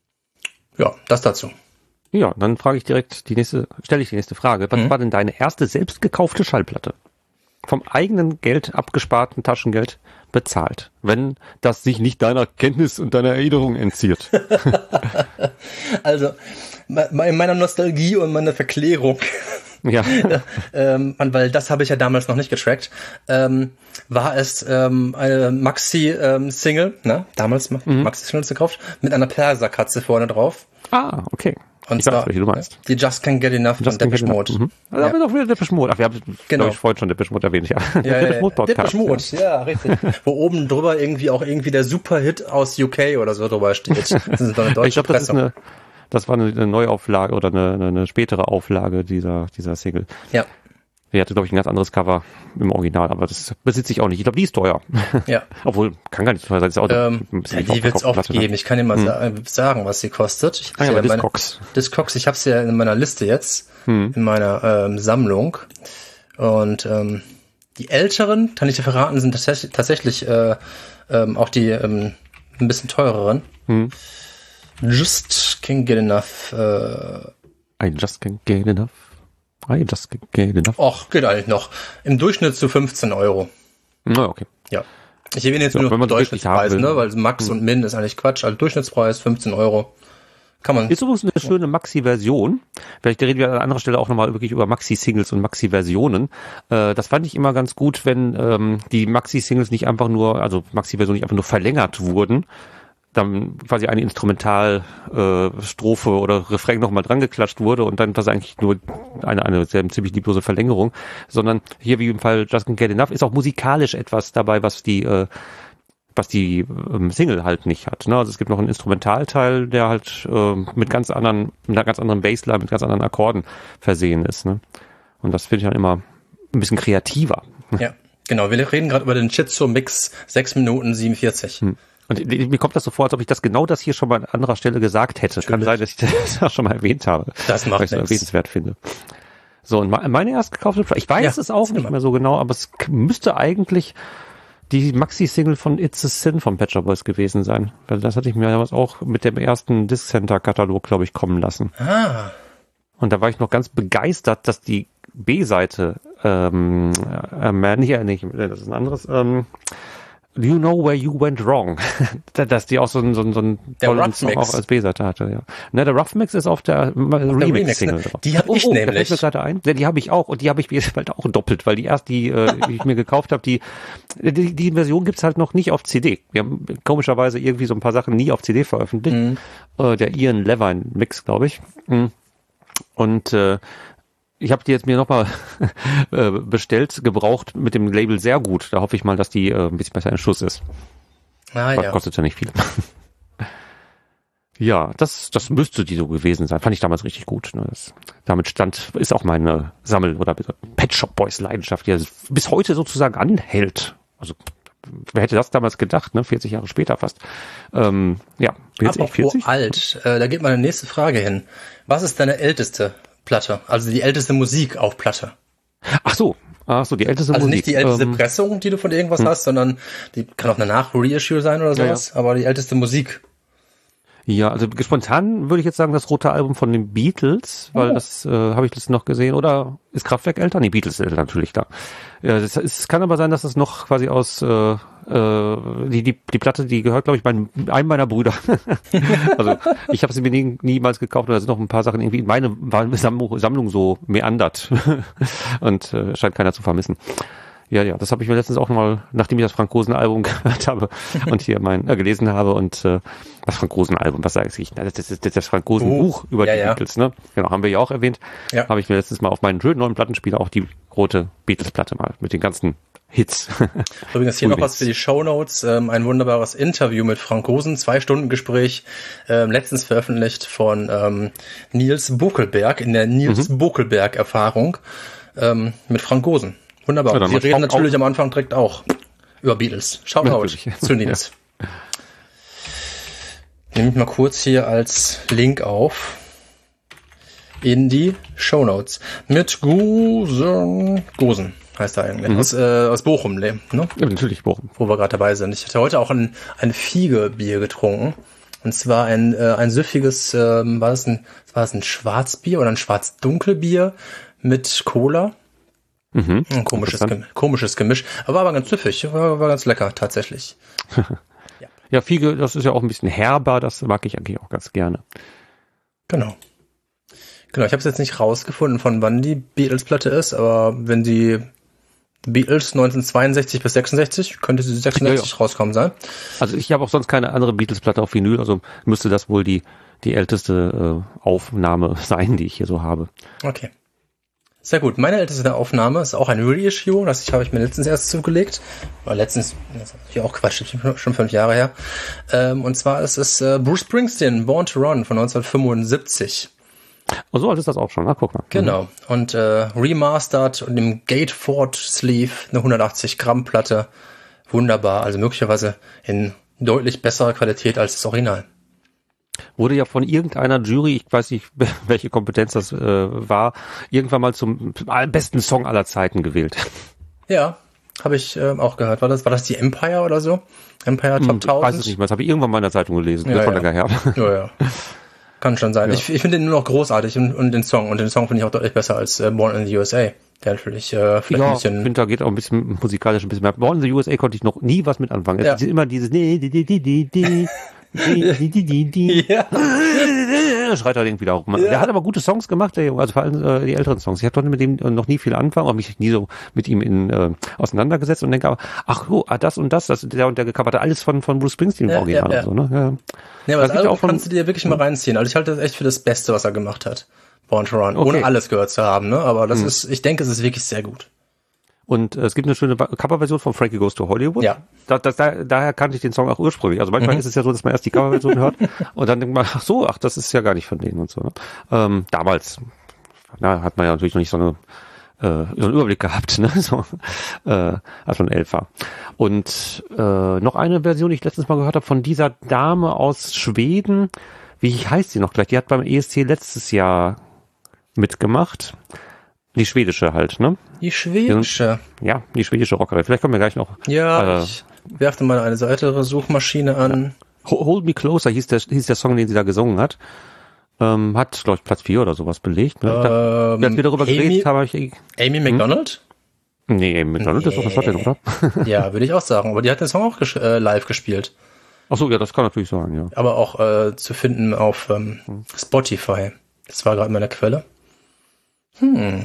Ja, das dazu. Ja, dann frage ich direkt die nächste, stelle ich die nächste Frage. Was mhm. war denn deine erste selbst gekaufte Schallplatte? Vom eigenen Geld, abgesparten Taschengeld bezahlt, wenn das sich nicht deiner Kenntnis und deiner Erinnerung entzieht. Also, in meiner Nostalgie und meiner Verklärung, ja, ähm, weil das habe ich ja damals noch nicht getrackt, ähm, war es ähm, eine Maxi-Single, ähm, ne? damals mhm. Maxi-Single gekauft, mit einer Perserkatze vorne drauf. Ah, okay. Und ich zwar, weiß, welche du meinst. Die Just Can't Get Enough von Depeche Mode. Mhm. Da haben wir doch wieder Depeche Mode. Ach, wir haben, genau. glaube ich, vorhin schon Depeche Mode erwähnt, ja. ja Depeche Mode Podcast. Depeche Mode, ja, ja richtig. Wo oben drüber irgendwie auch irgendwie der Superhit aus U K oder so drüber steht. Das ist doch eine deutsche ich glaube, das ist eine, das war eine Neuauflage oder eine, eine, eine spätere Auflage dieser, dieser Single. Ja. Die hatte, glaube ich, ein ganz anderes Cover im Original, aber das besitze ich auch nicht. Ich glaube, die ist teuer. Ja. Obwohl, kann gar nicht teuer sein. Ist auch ähm, ja, die wird es oft geben. Ich kann dir mal hm. sagen, was sie kostet. Ich ah, ja, ja Discogs. Discogs, ich habe sie ja in meiner Liste jetzt, hm. in meiner ähm, Sammlung. Und ähm, die älteren, kann ich dir verraten, sind tatsächlich, tatsächlich äh, ähm, auch die ähm, ein bisschen teureren. Hm. Just Can't Get Enough. Äh, I just can't get enough. I just can't get enough. Och, geht eigentlich noch. Im Durchschnitt zu fünfzehn Euro. Na, okay. Ja. Ich erwähne jetzt ja, nur Durchschnittspreis, ne, weil Max hm. und Min ist eigentlich Quatsch. Also Durchschnittspreis fünfzehn Euro. Kann man. Ist übrigens eine schöne Maxi-Version. Vielleicht reden wir an anderer Stelle auch nochmal wirklich über Maxi-Singles und Maxi-Versionen. Äh, das fand ich immer ganz gut, wenn ähm, die Maxi-Singles nicht einfach nur, also Maxi-Versionen nicht einfach nur verlängert wurden, dann quasi eine Instrumentalstrophe äh, oder Refrain nochmal dran geklatscht wurde und dann war es eigentlich nur eine, eine sehr ziemlich lieblose Verlängerung, sondern hier wie im Fall Just Can't Get Enough ist auch musikalisch etwas dabei, was die äh, was die ähm, Single halt nicht hat. Ne? Also es gibt noch einen Instrumentalteil, der halt äh, mit ganz anderen, mit einer ganz anderen Bassline, mit ganz anderen Akkorden versehen ist. Ne? Und das finde ich dann immer ein bisschen kreativer. Ja, genau. Wir reden gerade über den Shitzo-Mix sechs Minuten siebenundvierzig. Hm. Und mir kommt das so vor, als ob ich das genau das hier schon mal an anderer Stelle gesagt hätte. Natürlich. Kann sein, dass ich das auch schon mal erwähnt habe. Das macht nichts. Weil ich es erwähnenswert finde. So, und meine erst gekaufte Platte, ich weiß ja, es auch nicht mal. mehr so genau, aber es müsste eigentlich die Maxi-Single von It's a Sin von Pet Shop Boys gewesen sein. Weil das hatte ich mir damals auch mit dem ersten Disc Center-Katalog, glaube ich, kommen lassen. Ah. Und da war ich noch ganz begeistert, dass die B-Seite, ähm, äh, nicht, äh, nicht, das ist ein anderes, ähm, You Know Where You Went Wrong, dass die auch so einen so einen, so einen tollen Song auch als B-Seite hatte. Ja. Ne, der Rough Mix ist auf der Remix-Single ne? Die habe ich oh, oh, nämlich. Da fällt mir gerade ein. Ja, die habe ich auch und die habe ich mir bald auch doppelt, weil die erst die, äh, die ich mir gekauft habe, die, die die Version gibt's halt noch nicht auf C D. Wir haben komischerweise irgendwie so ein paar Sachen nie auf C D veröffentlicht. Mhm. Äh, der Ian Levine Mix, glaube ich. Und äh, ich habe die jetzt mir nochmal äh, bestellt, gebraucht mit dem Label sehr gut. Da hoffe ich mal, dass die äh, ein bisschen besser in Schuss ist. Ah, ja. Kostet ja nicht viel. Ja, das das müsste die so gewesen sein. Fand ich damals richtig gut. Ne? Das, damit stand, ist auch meine Sammel- oder Pet Shop Boys Leidenschaft, die bis heute sozusagen anhält. Also wer hätte das damals gedacht, ne? vierzig Jahre später fast. Ähm, ja, vierzig, vierzig? alt, äh, da geht meine nächste Frage hin. Was ist deine älteste Platte? Also die älteste Musik auf Platte? Ach so. Ach so, die älteste also Musik. Also nicht die älteste ähm, Pressung, die du von irgendwas hm. hast, sondern die kann auch eine Nach-Reissue sein oder sowas, ja, ja. aber die älteste Musik. Ja, also spontan würde ich jetzt sagen, das rote Album von den Beatles, weil oh. das äh, habe ich das noch gesehen. Oder ist Kraftwerk älter? Nee, Beatles ist natürlich da. Ja, es, es kann aber sein, dass es noch quasi aus äh, äh, die die die Platte, die gehört, glaube ich, mein, einem meiner Brüder. Also ich habe sie mir nie, niemals gekauft, und da sind noch ein paar Sachen irgendwie in meine Sammlung, Sammlung so meandert und äh, scheint keiner zu vermissen. Ja, ja, das habe ich mir letztens auch mal, nachdem ich das Frank-Rosen-Album gehört habe und hier mein äh, gelesen habe und äh, das Frank-Rosen-Album, was sage ich? Das, das ist das, das Frank-Rosen-Buch über ja, die ja. Beatles, ne? Genau, haben wir ja auch erwähnt. Ja. Habe ich mir letztens mal auf meinen schönen neuen Plattenspieler auch die rote Beatles-Platte mal mit den ganzen Hits. Übrigens hier noch was für die Shownotes, ähm, ein wunderbares Interview mit Frank Rosen, zwei Stunden Gespräch, ähm, letztens veröffentlicht von ähm, Nils Bokelberg in der Nils mhm. Bokelberg-Erfahrung ähm, mit Frank Rosen. Wunderbar. Ja, Sie reden natürlich am Anfang direkt auch über Beatles. Schaut mal zu Nils. Ja. Nehme ich mal kurz hier als Link auf in die Shownotes. Mit Gosen. Gosen heißt er eigentlich. Mhm. Aus, äh, aus Bochum, ne? Ja, natürlich Bochum. Wo wir gerade dabei sind. Ich hatte heute auch ein, ein Fiege-Bier getrunken. Und zwar ein, äh, ein süffiges, ähm, war es ein, war es ein Schwarzbier oder ein Schwarz-Dunkelbier mit Cola. Mhm. Ein komisches, Gemisch, komisches Gemisch, aber war aber ganz süffig, war, war ganz lecker, tatsächlich. Ja. Ja, Fiege, das ist ja auch ein bisschen herber, das mag ich eigentlich auch ganz gerne. Genau. Genau, ich habe es jetzt nicht rausgefunden, von wann die Beatles-Platte ist, aber wenn die Beatles neunzehnhundertzweiundsechzig bis sechsundsechzig, könnte sie sechsundsechzig ja, ja. rauskommen sein. Also ich habe auch sonst keine andere Beatles-Platte auf Vinyl, also müsste das wohl die, die älteste äh, Aufnahme sein, die ich hier so habe. Okay. Sehr gut. Meine älteste Aufnahme ist auch ein Reissue. Das habe ich mir letztens erst zugelegt. War letztens, das ist natürlich auch Quatsch, schon fünf Jahre her. Ähm, und zwar ist es äh, Bruce Springsteen, Born to Run von neunzehnhundertfünfundsiebzig. Oh, so alt ist das auch schon. Na, guck mal. Genau. Und äh, remastered und im Gatefold Sleeve eine hundertachtzig Gramm Platte. Wunderbar. Also möglicherweise in deutlich besserer Qualität als das Original. Wurde ja von irgendeiner Jury, ich weiß nicht, welche Kompetenz das äh, war, irgendwann mal zum besten Song aller Zeiten gewählt. Ja, habe ich äh, auch gehört. War das, war das die Empire oder so? Empire Top hm, tausend? Ich weiß es nicht mehr, das habe ich irgendwann mal in der Zeitung gelesen. Ja, von ja. länger her. Ja, ja. Kann schon sein. Ja. Ich, ich finde den nur noch großartig und, und den Song. Und den Song finde ich auch deutlich besser als äh, Born in the U S A. der natürlich äh, vielleicht ja, ein bisschen... ich finde, da geht auch ein bisschen musikalisch ein bisschen mehr. Born in the U S A konnte ich noch nie was mit anfangen. Ja. Es ist immer dieses die, die, die, die, die, die, die, die, die, die. Ja. Schreit er irgendwie da rum. Ja. Der hat aber gute Songs gemacht, der Junge, also vor allem äh, die älteren Songs. Ich habe mit dem noch nie viel anfangen, auch mich nie so mit ihm in äh, auseinandergesetzt und denke aber, ach so, ah, das und das, das der und der gecoverte alles von von Bruce Springsteen im Ja, Original ja, ja. und so, ne? Ja, ja aber das, das Album auch von, kannst du dir wirklich mal reinziehen. Also ich halte das echt für das Beste, was er gemacht hat. Born to Run. Okay. Ohne alles gehört zu haben, ne? Aber das hm. ist, ich denke, es ist wirklich sehr gut. Und äh, es gibt eine schöne Coverversion von Frankie Goes to Hollywood. Ja. Da, das, da, daher kannte ich den Song auch ursprünglich. Also manchmal mhm. ist es ja so, dass man erst die Coverversion hört und dann denkt man, ach so, ach, das ist ja gar nicht von denen und so. Ne? Ähm, damals na, hat man ja natürlich noch nicht so, eine, äh, so einen Überblick gehabt, ne? so, äh, als man elf war. Und äh, noch eine Version, die ich letztens mal gehört habe, von dieser Dame aus Schweden. Wie heißt die noch gleich? Die hat beim E S C letztes Jahr mitgemacht. Die schwedische halt, ne? Die schwedische? Ja, die schwedische Rockerin. Vielleicht kommen wir gleich noch. Ja, äh, ich werfe mal eine weitere Suchmaschine an. Ja. Hold Me Closer hieß der, hieß der Song, den sie da gesungen hat. Ähm, hat, glaube ich, Platz vier oder sowas belegt. Ne? Ähm, Als wir darüber Amy, geredet haben, ich... Amy McDonald? Hm? Nee, Amy McDonald nee. ist doch eine Schottin, oder? Ja, würde ich auch sagen. Aber die hat den Song auch ges- äh, live gespielt. Ach so, ja, das kann natürlich sein, ja. Aber auch äh, zu finden auf ähm, hm. Spotify. Das war gerade meine Quelle. Hm.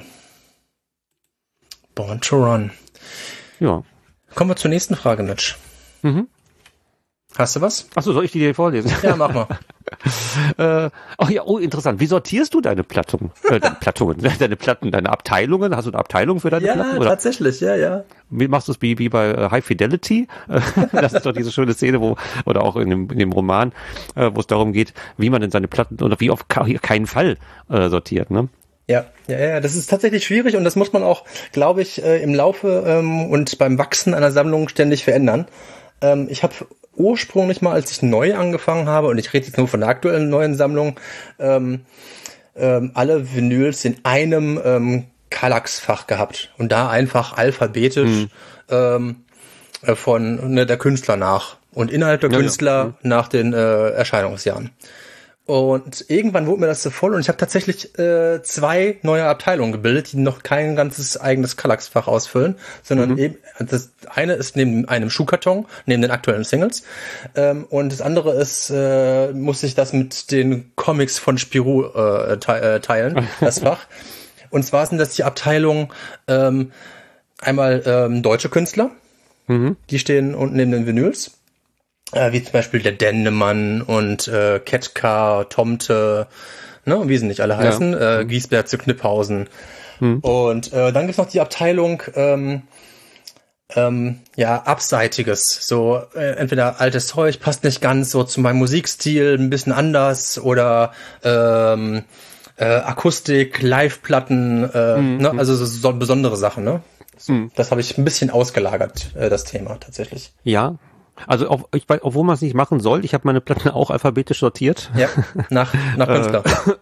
Born to Run. Ja. Kommen wir zur nächsten Frage, Mitch. Mhm. Hast du was? Achso, soll ich die dir vorlesen? Ja, mach mal. äh, oh ja, oh, interessant. Wie sortierst du deine Plattungen? Äh, deine Plattungen, deine Platten, deine Abteilungen? Hast du eine Abteilung für deine ja, Platten? Ja, tatsächlich, ja, ja. Wie machst du es wie, wie bei äh, High Fidelity? Das ist doch diese schöne Szene, wo, oder auch in dem, in dem Roman, äh, wo es darum geht, wie man in seine Platten, oder wie auf keinen Fall äh, sortiert, ne? Ja, ja, ja, das ist tatsächlich schwierig und das muss man auch, glaube ich, äh, im Laufe ähm, und beim Wachsen einer Sammlung ständig verändern. Ähm, ich habe ursprünglich mal, als ich neu angefangen habe, und ich rede jetzt nur von der aktuellen neuen Sammlung, ähm, ähm, alle Vinyls in einem ähm, Kallax-Fach gehabt und da einfach alphabetisch hm. ähm, äh, von ne, der Künstler nach und innerhalb der ja, Künstler ja. Hm. nach den äh, Erscheinungsjahren. Und irgendwann wurde mir das so voll und ich habe tatsächlich äh, zwei neue Abteilungen gebildet, die noch kein ganzes eigenes Kallax-Fach ausfüllen, sondern mhm. eben das eine ist neben einem Schuhkarton, neben den aktuellen Singles, ähm, und das andere ist, äh, muss ich das mit den Comics von Spirou äh, te- äh, teilen, das Fach. Und zwar sind das die Abteilungen ähm, einmal ähm, deutsche Künstler, mhm. die stehen unten neben den Vinyls. Äh, wie zum Beispiel der Dendemann und äh, Ketka, Tomte, ne, wie sie nicht alle heißen, ja. äh, Giesberg zu Kniphausen. Hm. Und äh, dann gibt's noch die Abteilung ähm, ähm, ja, Abseitiges, so äh, entweder altes Zeug, passt nicht ganz so zu meinem Musikstil, ein bisschen anders, oder ähm, äh, Akustik, Live-Platten, äh, hm. ne, also so, so besondere Sachen, ne? Hm. Das habe ich ein bisschen ausgelagert, äh, das Thema tatsächlich. Ja. Also, auf, ich weiß, obwohl man es nicht machen soll, ich habe meine Platten auch alphabetisch sortiert. Ja, nach, nach Künstler.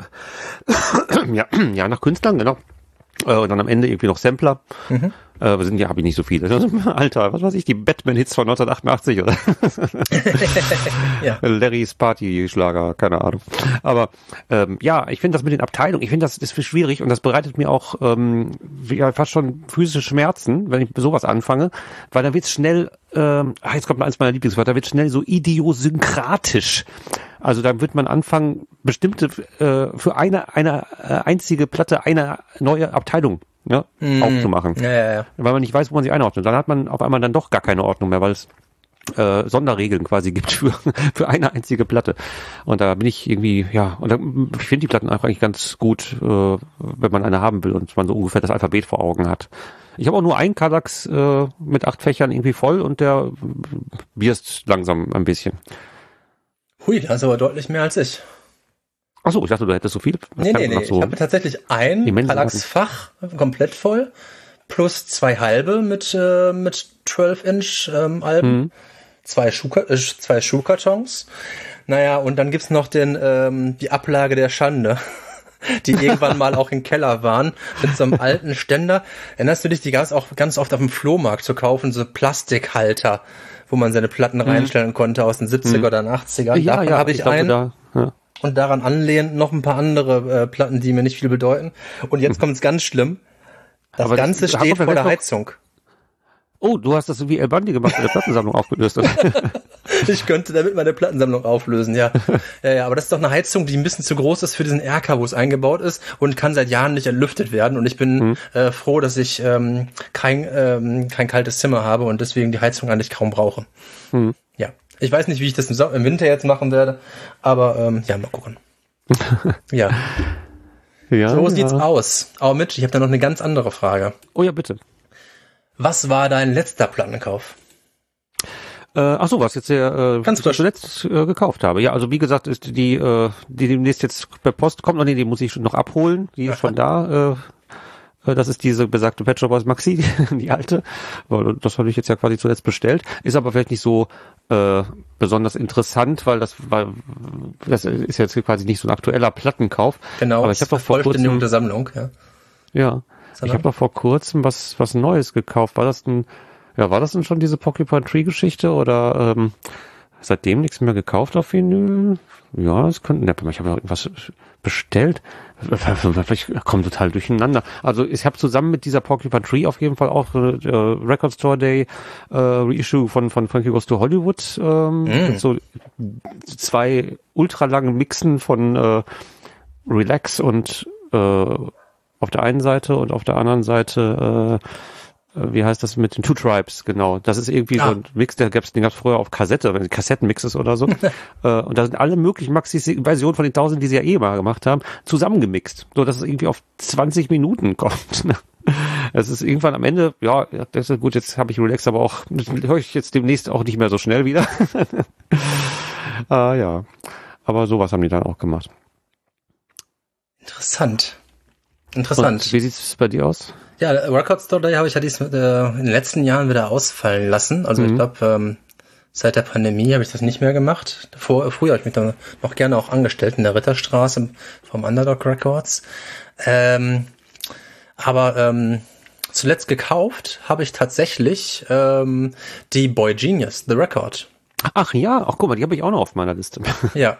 ja, ja, nach Künstlern, genau. Und dann am Ende irgendwie noch Sampler. Mhm. Äh, sind ja, habe ich nicht so viele. Alter, was weiß ich, die Batman-Hits von neunzehnhundertachtundachtzig oder? ja. Larrys Party-Schlager, keine Ahnung. Aber ähm, ja, ich finde das mit den Abteilungen, ich finde das ist schwierig und das bereitet mir auch ähm, ja, fast schon physische Schmerzen, wenn ich sowas anfange, weil dann wird's schnell, ähm, ach, jetzt kommt mal eins meiner Lieblingswörter, da wird schnell so idiosynkratisch. Also dann wird man anfangen, bestimmte äh, für eine eine äh, einzige Platte eine neue Abteilung ja, mm. aufzumachen. Ja, ja, ja. Weil man nicht weiß, wo man sich einordnet. Dann hat man auf einmal dann doch gar keine Ordnung mehr, weil es äh, Sonderregeln quasi gibt für für eine einzige Platte. Und da bin ich irgendwie, ja, und da, ich finde die Platten einfach eigentlich ganz gut, äh, wenn man eine haben will und man so ungefähr das Alphabet vor Augen hat. Ich habe auch nur einen Kallax äh, mit acht Fächern irgendwie voll und der birst langsam ein bisschen. Hui, das ist aber deutlich mehr als ich. Ach so, ich dachte, du hättest so viel. Nee, nee, nee. So ich habe tatsächlich ein Kallax-Fach komplett voll, plus zwei halbe mit äh, mit zwölf Inch ähm, Alben, mhm. zwei, Schuhka- äh, zwei Schuhkartons. Naja, und dann gibt's noch den ähm, die Ablage der Schande, die irgendwann mal auch im Keller waren, mit so einem alten Ständer. Erinnerst du dich, die gab's auch ganz oft auf dem Flohmarkt zu kaufen, so Plastikhalter, wo man seine Platten mhm. reinstellen konnte aus den siebziger mhm. oder den achtziger. Ja, Davon ja, habe ich, ich einen. Da, ja. Und daran anlehnt noch ein paar andere äh, Platten, die mir nicht viel bedeuten. Und jetzt kommt's ganz schlimm. Das Aber Ganze das, steht vor der Heizung. Oh, du hast das wie El Bandi gemacht, mit der Plattensammlung aufgelöst. Ich könnte damit meine Plattensammlung auflösen, ja. ja. Ja, aber das ist doch eine Heizung, die ein bisschen zu groß ist für diesen Erker, wo es eingebaut ist und kann seit Jahren nicht entlüftet werden. Und ich bin hm. äh, froh, dass ich ähm, kein ähm, kein kaltes Zimmer habe und deswegen die Heizung eigentlich kaum brauche. Hm. Ja, ich weiß nicht, wie ich das im, im Winter jetzt machen werde, aber ähm, ja, mal gucken. ja. ja. So sieht's ja. aus. Aber Mitch, ich habe da noch eine ganz andere Frage. Oh ja, bitte. Was war dein letzter Plattenkauf? Äh, ach so, was jetzt der, äh, Ganz was ich zuletzt äh, gekauft habe. Ja, also wie gesagt, ist die, äh, die demnächst jetzt per Post kommt, noch nee, die muss ich noch abholen. Die ist schon da. Äh, das ist diese besagte Pet Shop Boys Maxi, die, die alte. Das habe ich jetzt ja quasi zuletzt bestellt. Ist aber vielleicht nicht so äh, besonders interessant, weil das war, das ist jetzt quasi nicht so ein aktueller Plattenkauf. Genau. Aber ich habe doch vor kurzem der Sammlung, ja. Ja. Ich habe doch vor kurzem was was Neues gekauft. War das ein, ja, war das denn schon diese Porcupine Tree Geschichte oder ähm, seitdem nichts mehr gekauft auf Vinyl? Ja, das könnte, ne, ich habe ja irgendwas bestellt. Ich komme total durcheinander. Also ich habe zusammen mit dieser Porcupine Tree auf jeden Fall auch äh, Record Store Day äh, Reissue von von Frankie Goes to Hollywood. Ähm, mm. So zwei ultralange Mixen von äh, Relax und äh, auf der einen Seite und auf der anderen Seite, äh, wie heißt das mit den Two Tribes, genau. Das ist irgendwie ah. so ein Mix, der gab's, den gab's früher auf Kassette, Kassettenmixes oder so. äh, und da sind alle möglichen Maxi-Versionen von den tausend, die sie ja eh mal gemacht haben, zusammengemixt. So, dass es irgendwie auf zwanzig Minuten kommt. Es ist irgendwann am Ende, ja, das ist gut, jetzt habe ich Relax, aber auch, höre ich jetzt demnächst auch nicht mehr so schnell wieder. ah, ja. Aber sowas haben die dann auch gemacht. Interessant. Interessant. Und wie sieht's bei dir aus? Ja, Record Store Day habe ich ja dies, äh, in den letzten Jahren wieder ausfallen lassen. Also mhm. ich glaube, ähm, seit der Pandemie habe ich das nicht mehr gemacht. Vor, früher habe ich mich da noch gerne auch angestellt in der Ritterstraße vom Underdog Records. Ähm, aber ähm, zuletzt gekauft habe ich tatsächlich ähm, die Boy Genius, The Record. Ach ja, ach guck mal, die habe ich auch noch auf meiner Liste. Ja.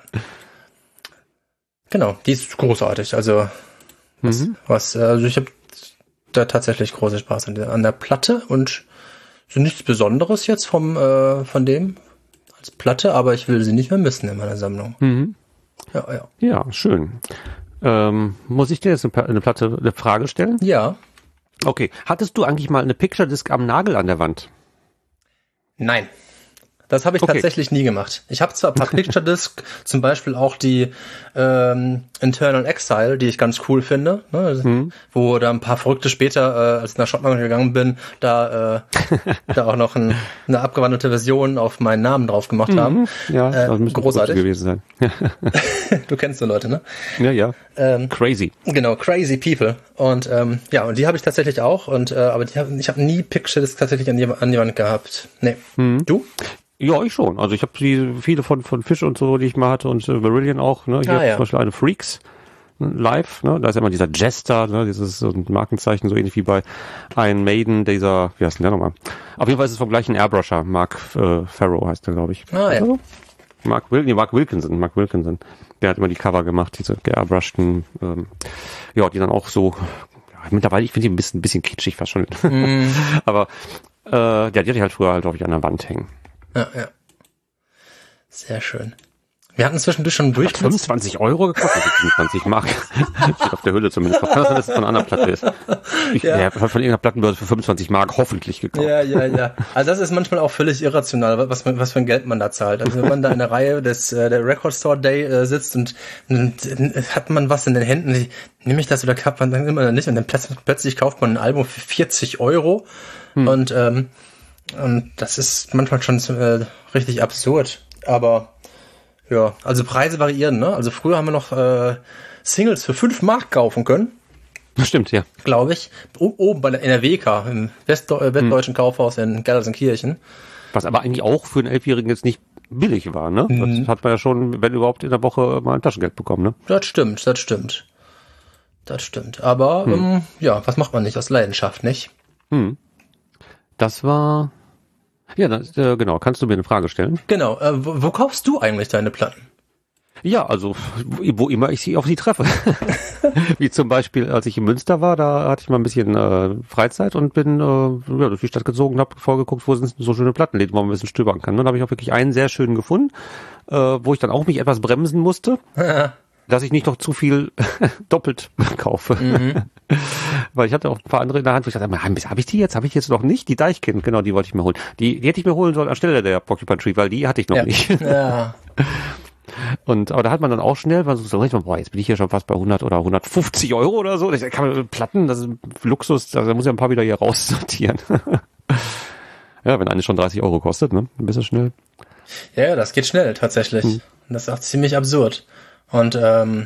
Genau, die ist großartig. Also Was, mhm. was, also ich habe da tatsächlich großen Spaß an der, an der Platte und so nichts Besonderes jetzt vom äh, von dem als Platte, aber ich will sie nicht mehr missen in meiner Sammlung. Mhm. Ja, ja. Ja, schön. Ähm, muss ich dir jetzt eine, eine Platte, eine Frage stellen? Ja. Okay. Hattest du eigentlich mal eine Picture Disc am Nagel an der Wand? Nein. Das habe ich okay. tatsächlich nie gemacht. Ich habe zwar ein paar Picture Disc, zum Beispiel auch die ähm, Internal Exile, die ich ganz cool finde, ne? mhm. wo da ein paar Verrückte später, äh, als ich nach Schottland gegangen bin, da äh, da auch noch ein, eine abgewandelte Version auf meinen Namen drauf gemacht haben. Mhm. Ja, äh, das müsste großartig gewesen sein. Du kennst so Leute, ne? Ja, ja. Ähm, crazy. Genau, crazy people. Und ähm, ja, und die habe ich tatsächlich auch. Und äh, aber die hab, ich habe nie Picture Disc tatsächlich an die, an die Wand gehabt. Nee. Mhm. Du? Ja, ich schon. Also ich habe die viele von von Fish und so, die ich mal hatte und äh, Marillion auch. Ne? Ich ah, habe ja. zum Beispiel eine Freaks live. Ne? Da ist ja immer dieser Jester, ne? Dieses so ein Markenzeichen, so ähnlich wie bei Iron Maiden. Dieser, wie heißt denn der nochmal? Auf jeden Fall ist es vom gleichen Airbrusher. Mark äh, Farrow heißt der, glaube ich. Ah ja. Also? Mark Wil nee, Mark Wilkinson. Mark Wilkinson. Der hat immer die Cover gemacht, diese geairbrushten. Ähm, ja, die dann auch so. Ja, mittlerweile, ich finde die ein bisschen, ein bisschen kitschig fast schon. Mm. Aber äh, ja, die hatte ich halt früher halt, glaube ich, an der Wand hängen. Ja, ja. Sehr schön. Wir hatten zwischendurch schon durch. fünfundzwanzig Euro gekostet, fünfundzwanzig Mark. Steht auf der Hülle zumindest. Kann das sein, dass es von einer anderen Platte ist? Ich ja. habe von irgendeiner Plattenbörse für fünfundzwanzig Mark hoffentlich gekauft. Ja, ja, ja. Also das ist manchmal auch völlig irrational, was, was für ein Geld man da zahlt. Also wenn man da in der Reihe des äh, der Record Store Day äh, sitzt und, und hat man was in den Händen, nehme ich das oder kauft man dann immer nicht und dann plötzlich, plötzlich kauft man ein Album für vierzig Euro hm. und ähm, Und das ist manchmal schon äh, richtig absurd. Aber ja, also Preise variieren, ne? Also früher haben wir noch äh, Singles für fünf Mark kaufen können. Das stimmt, ja. Glaube ich. O- oben bei der in der W K, im Westdeu- äh, Westdeutschen hm. Kaufhaus in Gelsenkirchen. Was aber eigentlich auch für einen Elfjährigen jetzt nicht billig war, ne? Hm. Das hat man ja schon, wenn überhaupt, in der Woche mal ein Taschengeld bekommen, ne? Das stimmt, das stimmt. Das stimmt. Aber hm. ähm, ja, was macht man nicht aus Leidenschaft, nicht? Hm. Das war... Ja, das, äh, genau. Kannst du mir eine Frage stellen? Genau. Äh, wo, wo kaufst du eigentlich deine Platten? Ja, also wo immer ich sie auf sie treffe. Wie zum Beispiel, als ich in Münster war, da hatte ich mal ein bisschen äh, Freizeit und bin äh, ja, durch die Stadt gezogen und habe vorgeguckt, wo sind so schöne Plattenläden, wo man ein bisschen stöbern kann. Und dann habe ich auch wirklich einen sehr schönen gefunden, äh, wo ich dann auch mich etwas bremsen musste, dass ich nicht noch zu viel doppelt kaufe. Mhm. Weil ich hatte auch ein paar andere in der Hand, wo ich dachte, habe ich die jetzt? Habe ich jetzt noch nicht? Die Deichkind, genau, die wollte ich mir holen. Die, die hätte ich mir holen sollen anstelle der Porcupine Tree, weil die hatte ich noch ja. nicht. Ja. Und, aber da hat man dann auch schnell, weil so, so boah, jetzt bin ich hier schon fast bei hundert oder hundertfünfzig Euro oder so. Das kann man Platten, das ist Luxus, da muss ich ein paar wieder hier raussortieren. Ja, wenn eine schon dreißig Euro kostet, ne? Ein bisschen schnell. Ja, das geht schnell, tatsächlich. Hm. Das ist auch ziemlich absurd. Und, ähm,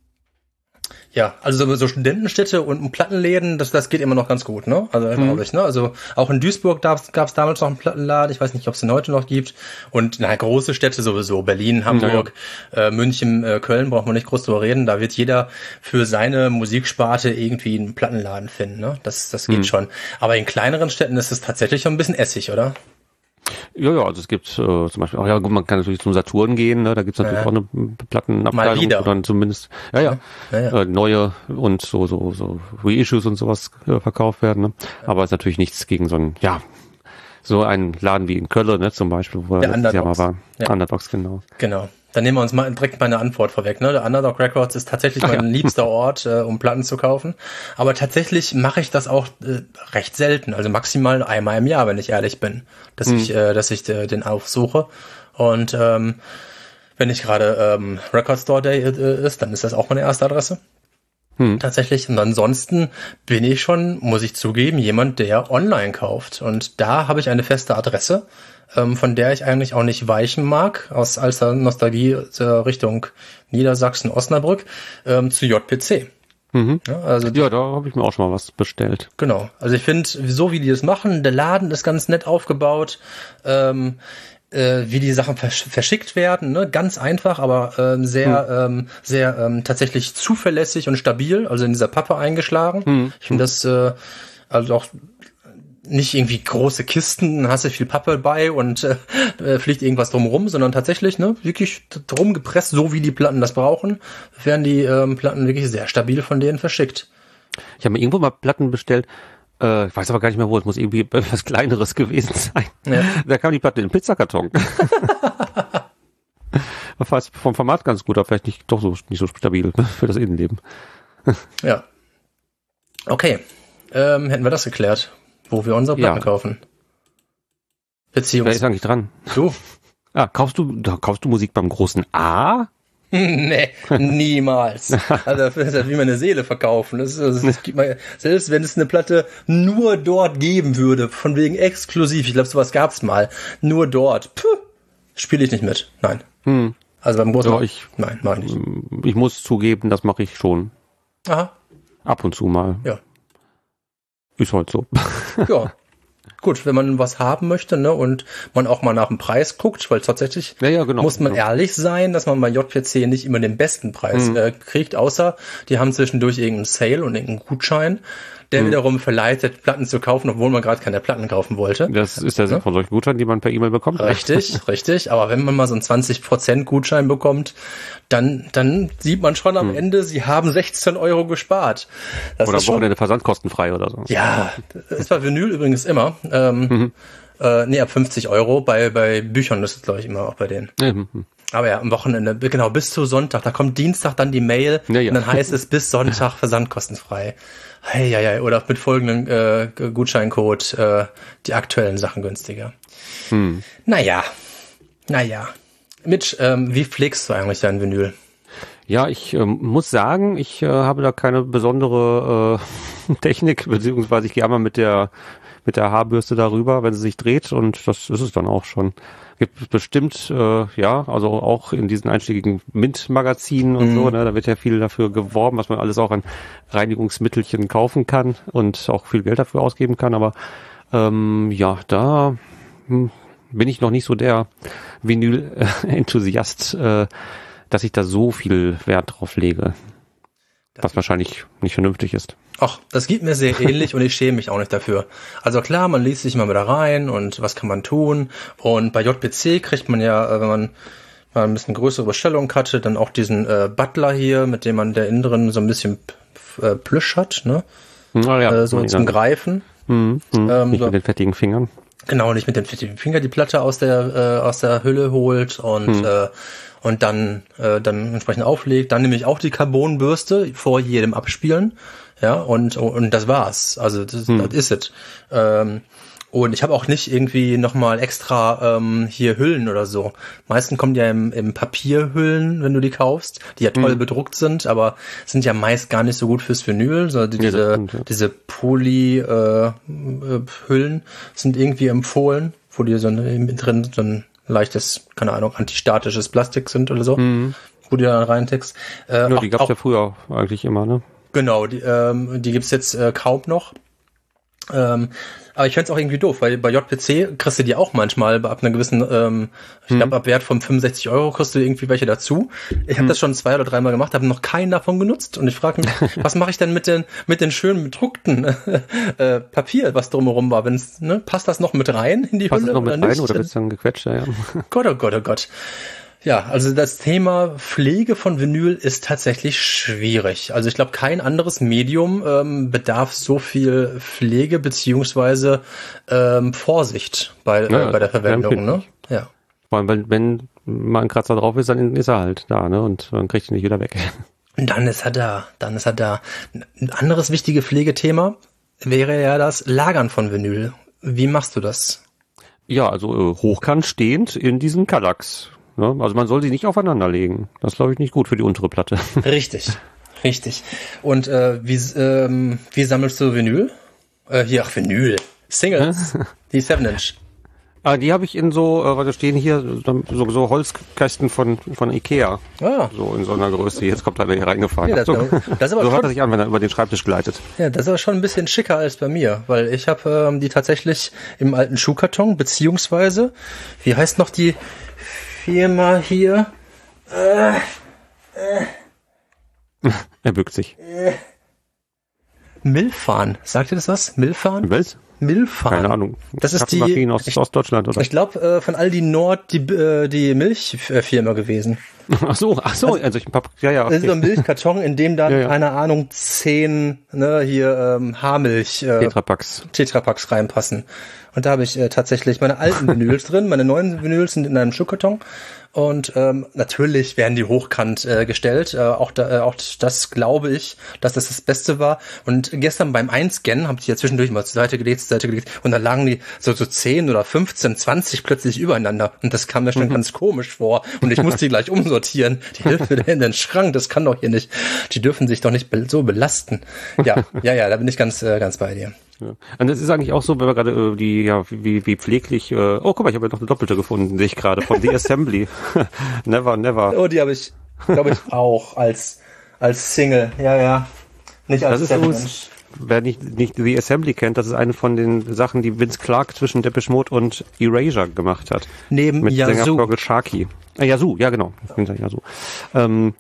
ja, also so, so Studentenstädte und Plattenläden, das, das geht immer noch ganz gut, ne? Also, mhm. glaube ich, ne? Also, auch in Duisburg gab es damals noch einen Plattenladen. Ich weiß nicht, ob es den heute noch gibt. Und, na, große Städte sowieso. Berlin, Hamburg, ja. äh, München, äh, Köln, braucht man nicht groß drüber reden. Da wird jeder für seine Musiksparte irgendwie einen Plattenladen finden, ne? Das, das geht mhm. schon. Aber in kleineren Städten ist es tatsächlich schon ein bisschen Essig, oder? Ja, ja, also es gibt äh, zum Beispiel, auch ja gut, man kann natürlich zum Saturn gehen, ne? Da gibt's natürlich ja. auch eine Plattenabteilung, wo dann zumindest ja, ja, ja, ja. Äh, neue und so so so Reissues und sowas äh, verkauft werden, ne? Ja. Aber es ist natürlich nichts gegen so ein, ja, so einen Laden wie in Köln, ne, zum Beispiel, wo er letztes Jahr mal war. Ja. Underdogs, genau. Genau. Dann nehmen wir uns mal direkt meine Antwort vorweg. Ne? Der Underdog Records ist tatsächlich mein ja. liebster Ort, äh, um Platten zu kaufen. Aber tatsächlich mache ich das auch äh, recht selten. Also maximal einmal im Jahr, wenn ich ehrlich bin, dass mhm. ich, äh, dass ich äh, den aufsuche. Und ähm, wenn nicht gerade ähm, Record Store Day äh, ist, dann ist das auch meine erste Adresse. Hm. Tatsächlich. Und ansonsten bin ich schon, muss ich zugeben, jemand, der online kauft. Und da habe ich eine feste Adresse, ähm, von der ich eigentlich auch nicht weichen mag, aus alter Nostalgie äh, Richtung Niedersachsen, Osnabrück, ähm, zu J P C. Mhm. Ja, also ja, da habe ich mir auch schon mal was bestellt. Genau. Also ich finde, so wie die das machen, der Laden ist ganz nett aufgebaut, ähm, äh, wie die Sachen versch- verschickt werden, ne, ganz einfach, aber ähm, sehr, hm. ähm, sehr ähm, tatsächlich zuverlässig und stabil, also in dieser Pappe eingeschlagen. Hm. Ich finde das äh, also auch nicht irgendwie große Kisten, hast du viel Pappe bei und äh, fliegt irgendwas drumrum, sondern tatsächlich, ne, wirklich drum gepresst, so wie die Platten das brauchen, werden die ähm, Platten wirklich sehr stabil von denen verschickt. Ich habe mir irgendwo mal Platten bestellt, äh, ich weiß aber gar nicht mehr wo, es muss irgendwie etwas Kleineres gewesen sein. Ja. Da kam die Platte in den Pizzakarton. War fast vom Format ganz gut, aber vielleicht nicht doch so nicht so stabil für das Innenleben. Ja. Okay. Ähm, hätten wir das geklärt, wo wir unsere Platten ja. kaufen. Beziehungsweise. Wer ist eigentlich dran? Du. Ah, kaufst du, kaufst du Musik beim großen A? Nee, niemals. Also das ist wie meine Seele verkaufen. Das ist, das gibt mal, selbst wenn es eine Platte nur dort geben würde, von wegen exklusiv, ich glaube, sowas gab's mal, nur dort, spiele ich nicht mit. Nein. Hm. Also beim großen ja, ich, nein, mach ich nicht. Ich muss zugeben, das mache ich schon. Aha. Ab und zu mal. Ja. Ist halt so. Ja. Gut, wenn man was haben möchte, ne, und man auch mal nach dem Preis guckt, weil tatsächlich ja, ja, genau, muss man genau. ehrlich sein, dass man bei J P C nicht immer den besten Preis mhm. äh, kriegt, außer die haben zwischendurch irgendeinen Sale und irgendeinen Gutschein, der mhm. wiederum verleitet, Platten zu kaufen, obwohl man gerade keine Platten kaufen wollte. Das ist der Sinn ja? von solchen Gutscheinen, die man per E-Mail bekommt. Richtig, richtig. Aber wenn man mal so einen zwanzig Prozent Gutschein bekommt, dann dann sieht man schon am mhm. Ende, sie haben sechzehn Euro gespart. Das oder ist Wochenende versandkostenfrei oder so. Ja, das war Vinyl übrigens immer. Ähm, mhm. äh, nee, ab fünfzig Euro. Bei bei Büchern ist es, glaube ich, immer auch bei denen. Mhm. Aber ja, am Wochenende, genau, bis zu Sonntag. Da kommt Dienstag dann die Mail ja, ja. und dann heißt es bis Sonntag versandkostenfrei. Hey, ja, ja, oder mit folgendem äh, Gutscheincode äh, die aktuellen Sachen günstiger. Hm. Naja, naja. Mitch, ähm, wie pflegst du eigentlich dein Vinyl? Ja, ich ähm, muss sagen, ich äh, habe da keine besondere äh, Technik, beziehungsweise ich gehe einmal mit der mit der Haarbürste darüber, wenn sie sich dreht, und das ist es dann auch schon. Gibt bestimmt, äh, ja, also auch in diesen einschlägigen Mint-Magazinen und mhm. so, ne, da wird ja viel dafür geworben, was man alles auch an Reinigungsmittelchen kaufen kann und auch viel Geld dafür ausgeben kann, aber ähm, ja, da hm, bin ich noch nicht so der Vinyl-Enthusiast, äh, dass ich da so viel Wert drauf lege, was wahrscheinlich nicht vernünftig ist. Ach, das geht mir sehr ähnlich und ich schäme mich auch nicht dafür. Also klar, man liest sich mal wieder rein und was kann man tun, und bei J P C kriegt man ja, wenn man mal ein bisschen größere Bestellung hatte, dann auch diesen äh, Butler hier, mit dem man der innen drin so ein bisschen äh, Plüsch hat, ne? Na ja, äh, so zum Greifen. Mhm, mhm. Ähm, nicht so. mit den fettigen Fingern. Genau, nicht mit den fettigen Fingern die Platte aus der äh, aus der Hülle holt und mhm. äh, und dann äh, dann entsprechend auflegt. Dann nehme ich auch die Carbonbürste vor jedem Abspielen, ja, und und das war's. Also das, mhm. das ist es. Ähm, Und ich habe auch nicht irgendwie nochmal extra ähm, hier Hüllen oder so. Meistens kommen die ja im, im Papierhüllen, wenn du die kaufst, die ja toll mhm. bedruckt sind, aber sind ja meist gar nicht so gut fürs Vinyl. So diese, ja, stimmt, ja. diese Poly-Hüllen äh, sind irgendwie empfohlen, wo die so ein, drin so ein leichtes, keine Ahnung, antistatisches Plastik sind oder so, mhm. wo die dann reinteckst. Äh, ja, die gab's auch, ja früher eigentlich immer, ne? Genau, die, ähm, die gibt's jetzt äh, kaum noch. Ähm, aber ich fänd's auch irgendwie doof, weil bei J P C kriegst du die auch manchmal ab einer gewissen, ähm, ich glaube ab Wert von fünfundsechzig Euro kriegst du irgendwie welche dazu. Ich habe hm. das schon zwei oder dreimal gemacht, habe noch keinen davon genutzt und ich frage mich, was mache ich denn mit den mit den schönen bedruckten äh, Papier, was drumherum war? Wenn's, ne, passt das noch mit rein in die passt Hülle das noch mit oder rein nicht? Oder wird's dann gequetscht? Ja. Gott, oh Gott, oh Gott. Ja, also das Thema Pflege von Vinyl ist tatsächlich schwierig. Also ich glaube, kein anderes Medium ähm, bedarf so viel Pflege beziehungsweise ähm, Vorsicht bei, ja, äh, bei der Verwendung. Ne? Ja. Vor allem, wenn, wenn mal ein Kratzer drauf ist, dann ist er halt da, ne? Und dann kriegt ihn nicht wieder weg. Und dann ist er da, dann ist er da. Ein anderes wichtiges Pflegethema wäre ja das Lagern von Vinyl. Wie machst du das? Ja, also äh, hochkant stehend in diesen Kallax. Also man soll sie nicht aufeinander legen. Das ist, glaube ich, nicht gut für die untere Platte. Richtig, richtig. Und äh, wie, ähm, wie sammelst du Vinyl? Äh, hier, ach, Vinyl. Singles, die seven Inch. Ah, die habe ich in so, äh, da stehen hier so, so Holzkästen von von Ikea. Ah. So in so einer Größe. Jetzt kommt einer hier reingefahren. Ja, das, so das aber so hört er sich an, wenn er über den Schreibtisch gleitet. Ja, das ist aber schon ein bisschen schicker als bei mir, weil ich habe ähm, die tatsächlich im alten Schuhkarton, beziehungsweise, wie heißt noch die Firma hier? Äh, äh, er bückt sich. Äh, Milfan. Sagt ihr das was? Milfan? Was? Milfan. Keine Ahnung. Das ist die aus, ich, aus Deutschland, oder? Ich glaube, äh, von Aldi Nord die, äh, die Milchfirma gewesen. Ach so, ach so, also, also ich hab, ja, ja. Okay. Das ist so ein Milchkarton, in dem dann, ja, ja. keine Ahnung, zehn, ne, hier, ähm, Haarmilch, äh, Tetrapacks. Tetrapacks reinpassen. Und da habe ich äh, tatsächlich meine alten Vinyls drin, meine neuen Vinyls sind in einem Schuhkarton. Und ähm, natürlich werden die hochkant äh, gestellt. Äh, auch, da, äh, auch das glaube ich, dass das das Beste war. Und gestern beim Einscannen habe ich ja zwischendurch mal zur Seite gelegt, zur Seite gelegt. Und da lagen die so so zehn oder fünfzehn, zwanzig plötzlich übereinander. Und das kam mir schon mhm. ganz komisch vor. Und ich musste die gleich umsortieren. Die Hilfe in den Schrank, das kann doch hier nicht. Die dürfen sich doch nicht be- so belasten. Ja, ja, ja, da bin ich ganz, äh, ganz bei dir. Ja. Und das ist eigentlich auch so, wenn wir gerade äh, die, ja, wie, wie pfleglich, äh, oh, guck mal, ich habe ja noch eine doppelte gefunden, sehe ich gerade, von The Assembly. Never, never. Oh, die habe ich, glaube ich, auch als, als Single, ja, ja. Nicht als das ist übrigens, wer nicht, nicht The Assembly kennt, das ist eine von den Sachen, die Vince Clarke zwischen Depeche Mode und Erasure gemacht hat. Neben mit Yazoo. Sänger Feargal Sharkey. Äh, Yazoo, ja genau. Yazoo. Ähm,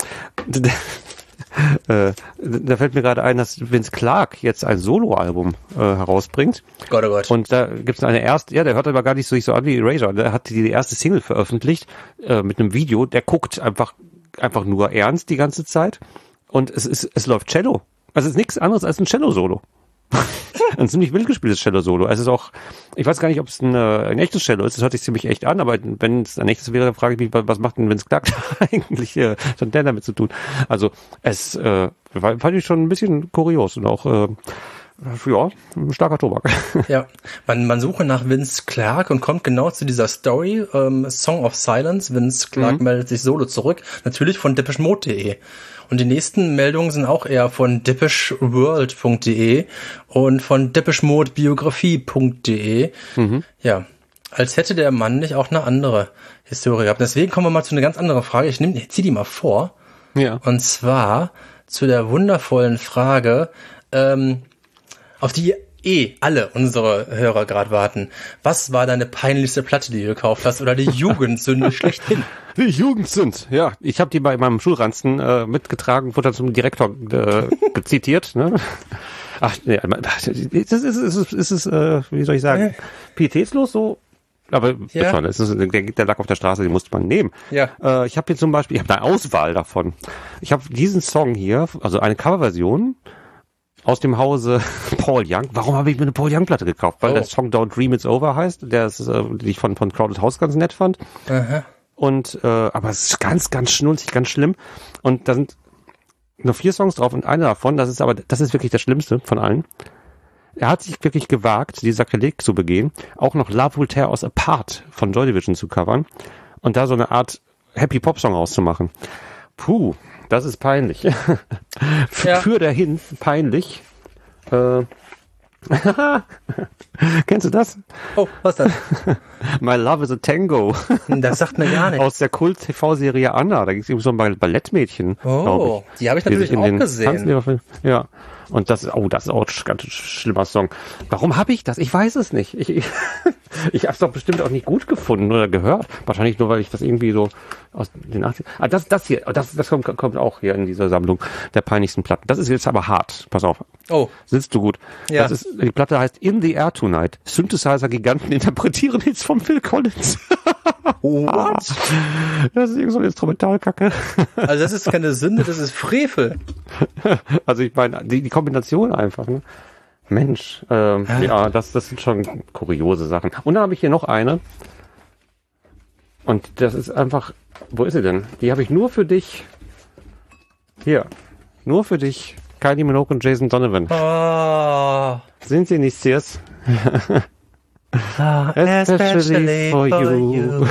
Äh, da fällt mir gerade ein, dass Vince Clarke jetzt ein Soloalbum äh, herausbringt. Gott, oh Gott. Und da gibt's eine erste, ja, der hört aber gar nicht so, so an wie Erasure. Der hat die, die erste Single veröffentlicht äh, mit einem Video. Der guckt einfach einfach nur ernst die ganze Zeit. Und es ist es läuft Cello. Also es ist nichts anderes als ein Cello-Solo. Ein ziemlich wild gespieltes Cello-Solo. Es ist auch, ich weiß gar nicht, ob es ein, ein echtes Cello ist, das hört sich ziemlich echt an, aber wenn es ein echtes wäre, dann frage ich mich, was macht denn Vince Clarke eigentlich, äh, was hat der damit zu tun? Also es äh, fand ich schon ein bisschen kurios und auch äh, ja, ein starker Tobak. Ja, man, man suche nach Vince Clarke und kommt genau zu dieser Story, ähm, Song of Silence. Vince Clarke mhm. meldet sich solo zurück, natürlich von depeche mode punkt de. Und die nächsten Meldungen sind auch eher von depeche world punkt de und von depeche mode biografie punkt de. Mhm. Ja, als hätte der Mann nicht auch eine andere Historie gehabt. Deswegen kommen wir mal zu einer ganz anderen Frage. Ich nehme, zieh die mal vor. Ja. Und zwar zu der wundervollen Frage, ähm, auf die eh alle unsere Hörer gerade warten. Was war deine peinlichste Platte, die du gekauft hast, oder die Jugendsünde schlechthin? Die Jugendsünde, ja. Ich habe die bei meinem Schulranzen äh, mitgetragen, wurde dann zum Direktor äh, zitiert. Ne? Ach, nee, das ist, ist, ist, ist, ist äh, wie soll ich sagen, pietätslos so. Aber ja. schon, das ist, der, der lag auf der Straße, den musste man nehmen. Ja. Äh, ich habe hier zum Beispiel, ich habe eine Auswahl davon. Ich habe diesen Song hier, also eine Coverversion aus dem Hause Paul Young. Warum habe ich mir eine Paul Young Platte gekauft? Weil oh. der Song Don't Dream It's Over heißt, der ist, äh, die ich von von Crowded House ganz nett fand. Aha. Und äh, aber es ist ganz ganz schnulzig, ganz schlimm. Und da sind nur vier Songs drauf und einer davon, das ist aber das ist wirklich der schlimmste von allen. Er hat sich wirklich gewagt, die Sakrileg zu begehen, auch noch Love Will Tear Us Apart von Joy Division zu covern und da so eine Art Happy Pop Song rauszumachen. Puh, das ist peinlich. F- ja. Für dahin peinlich. Äh, Kennst du das? Oh, was ist das? My Love is a Tango. Das sagt mir gar nichts. Aus der Kult-T V-Serie Anna. Da ging es um so ein Ballettmädchen. Oh, ich, die habe ich natürlich auch gesehen. Ja. Und das, oh, das ist auch ein ganz schlimmer Song. Warum habe ich das? Ich weiß es nicht. Ich, ich, ich habe es doch bestimmt auch nicht gut gefunden oder gehört. Wahrscheinlich nur, weil ich das irgendwie so aus den achtzigern. Ah, das, das hier, das, das kommt, kommt auch hier in dieser Sammlung der peinlichsten Platten. Das ist jetzt aber hart. Pass auf. Oh. Sitzt du gut. Ja. Das ist, die Platte heißt In the Air Tonight. Synthesizer-Giganten interpretieren Hits von Phil Collins. What? Das ist irgend so eine Instrumentalkacke. Also das ist keine Sünde, das ist Frevel. Also ich meine, die, die Kombination einfach, ne? Mensch, ähm, ja. ja, das, das sind schon kuriose Sachen. Und dann habe ich hier noch eine. Und das ist einfach, wo ist sie denn? Die habe ich nur für dich. Hier, nur für dich. Kylie Minogue und Jason Donovan. Oh. Sind sie nicht Sears? Ah, especially for you. you.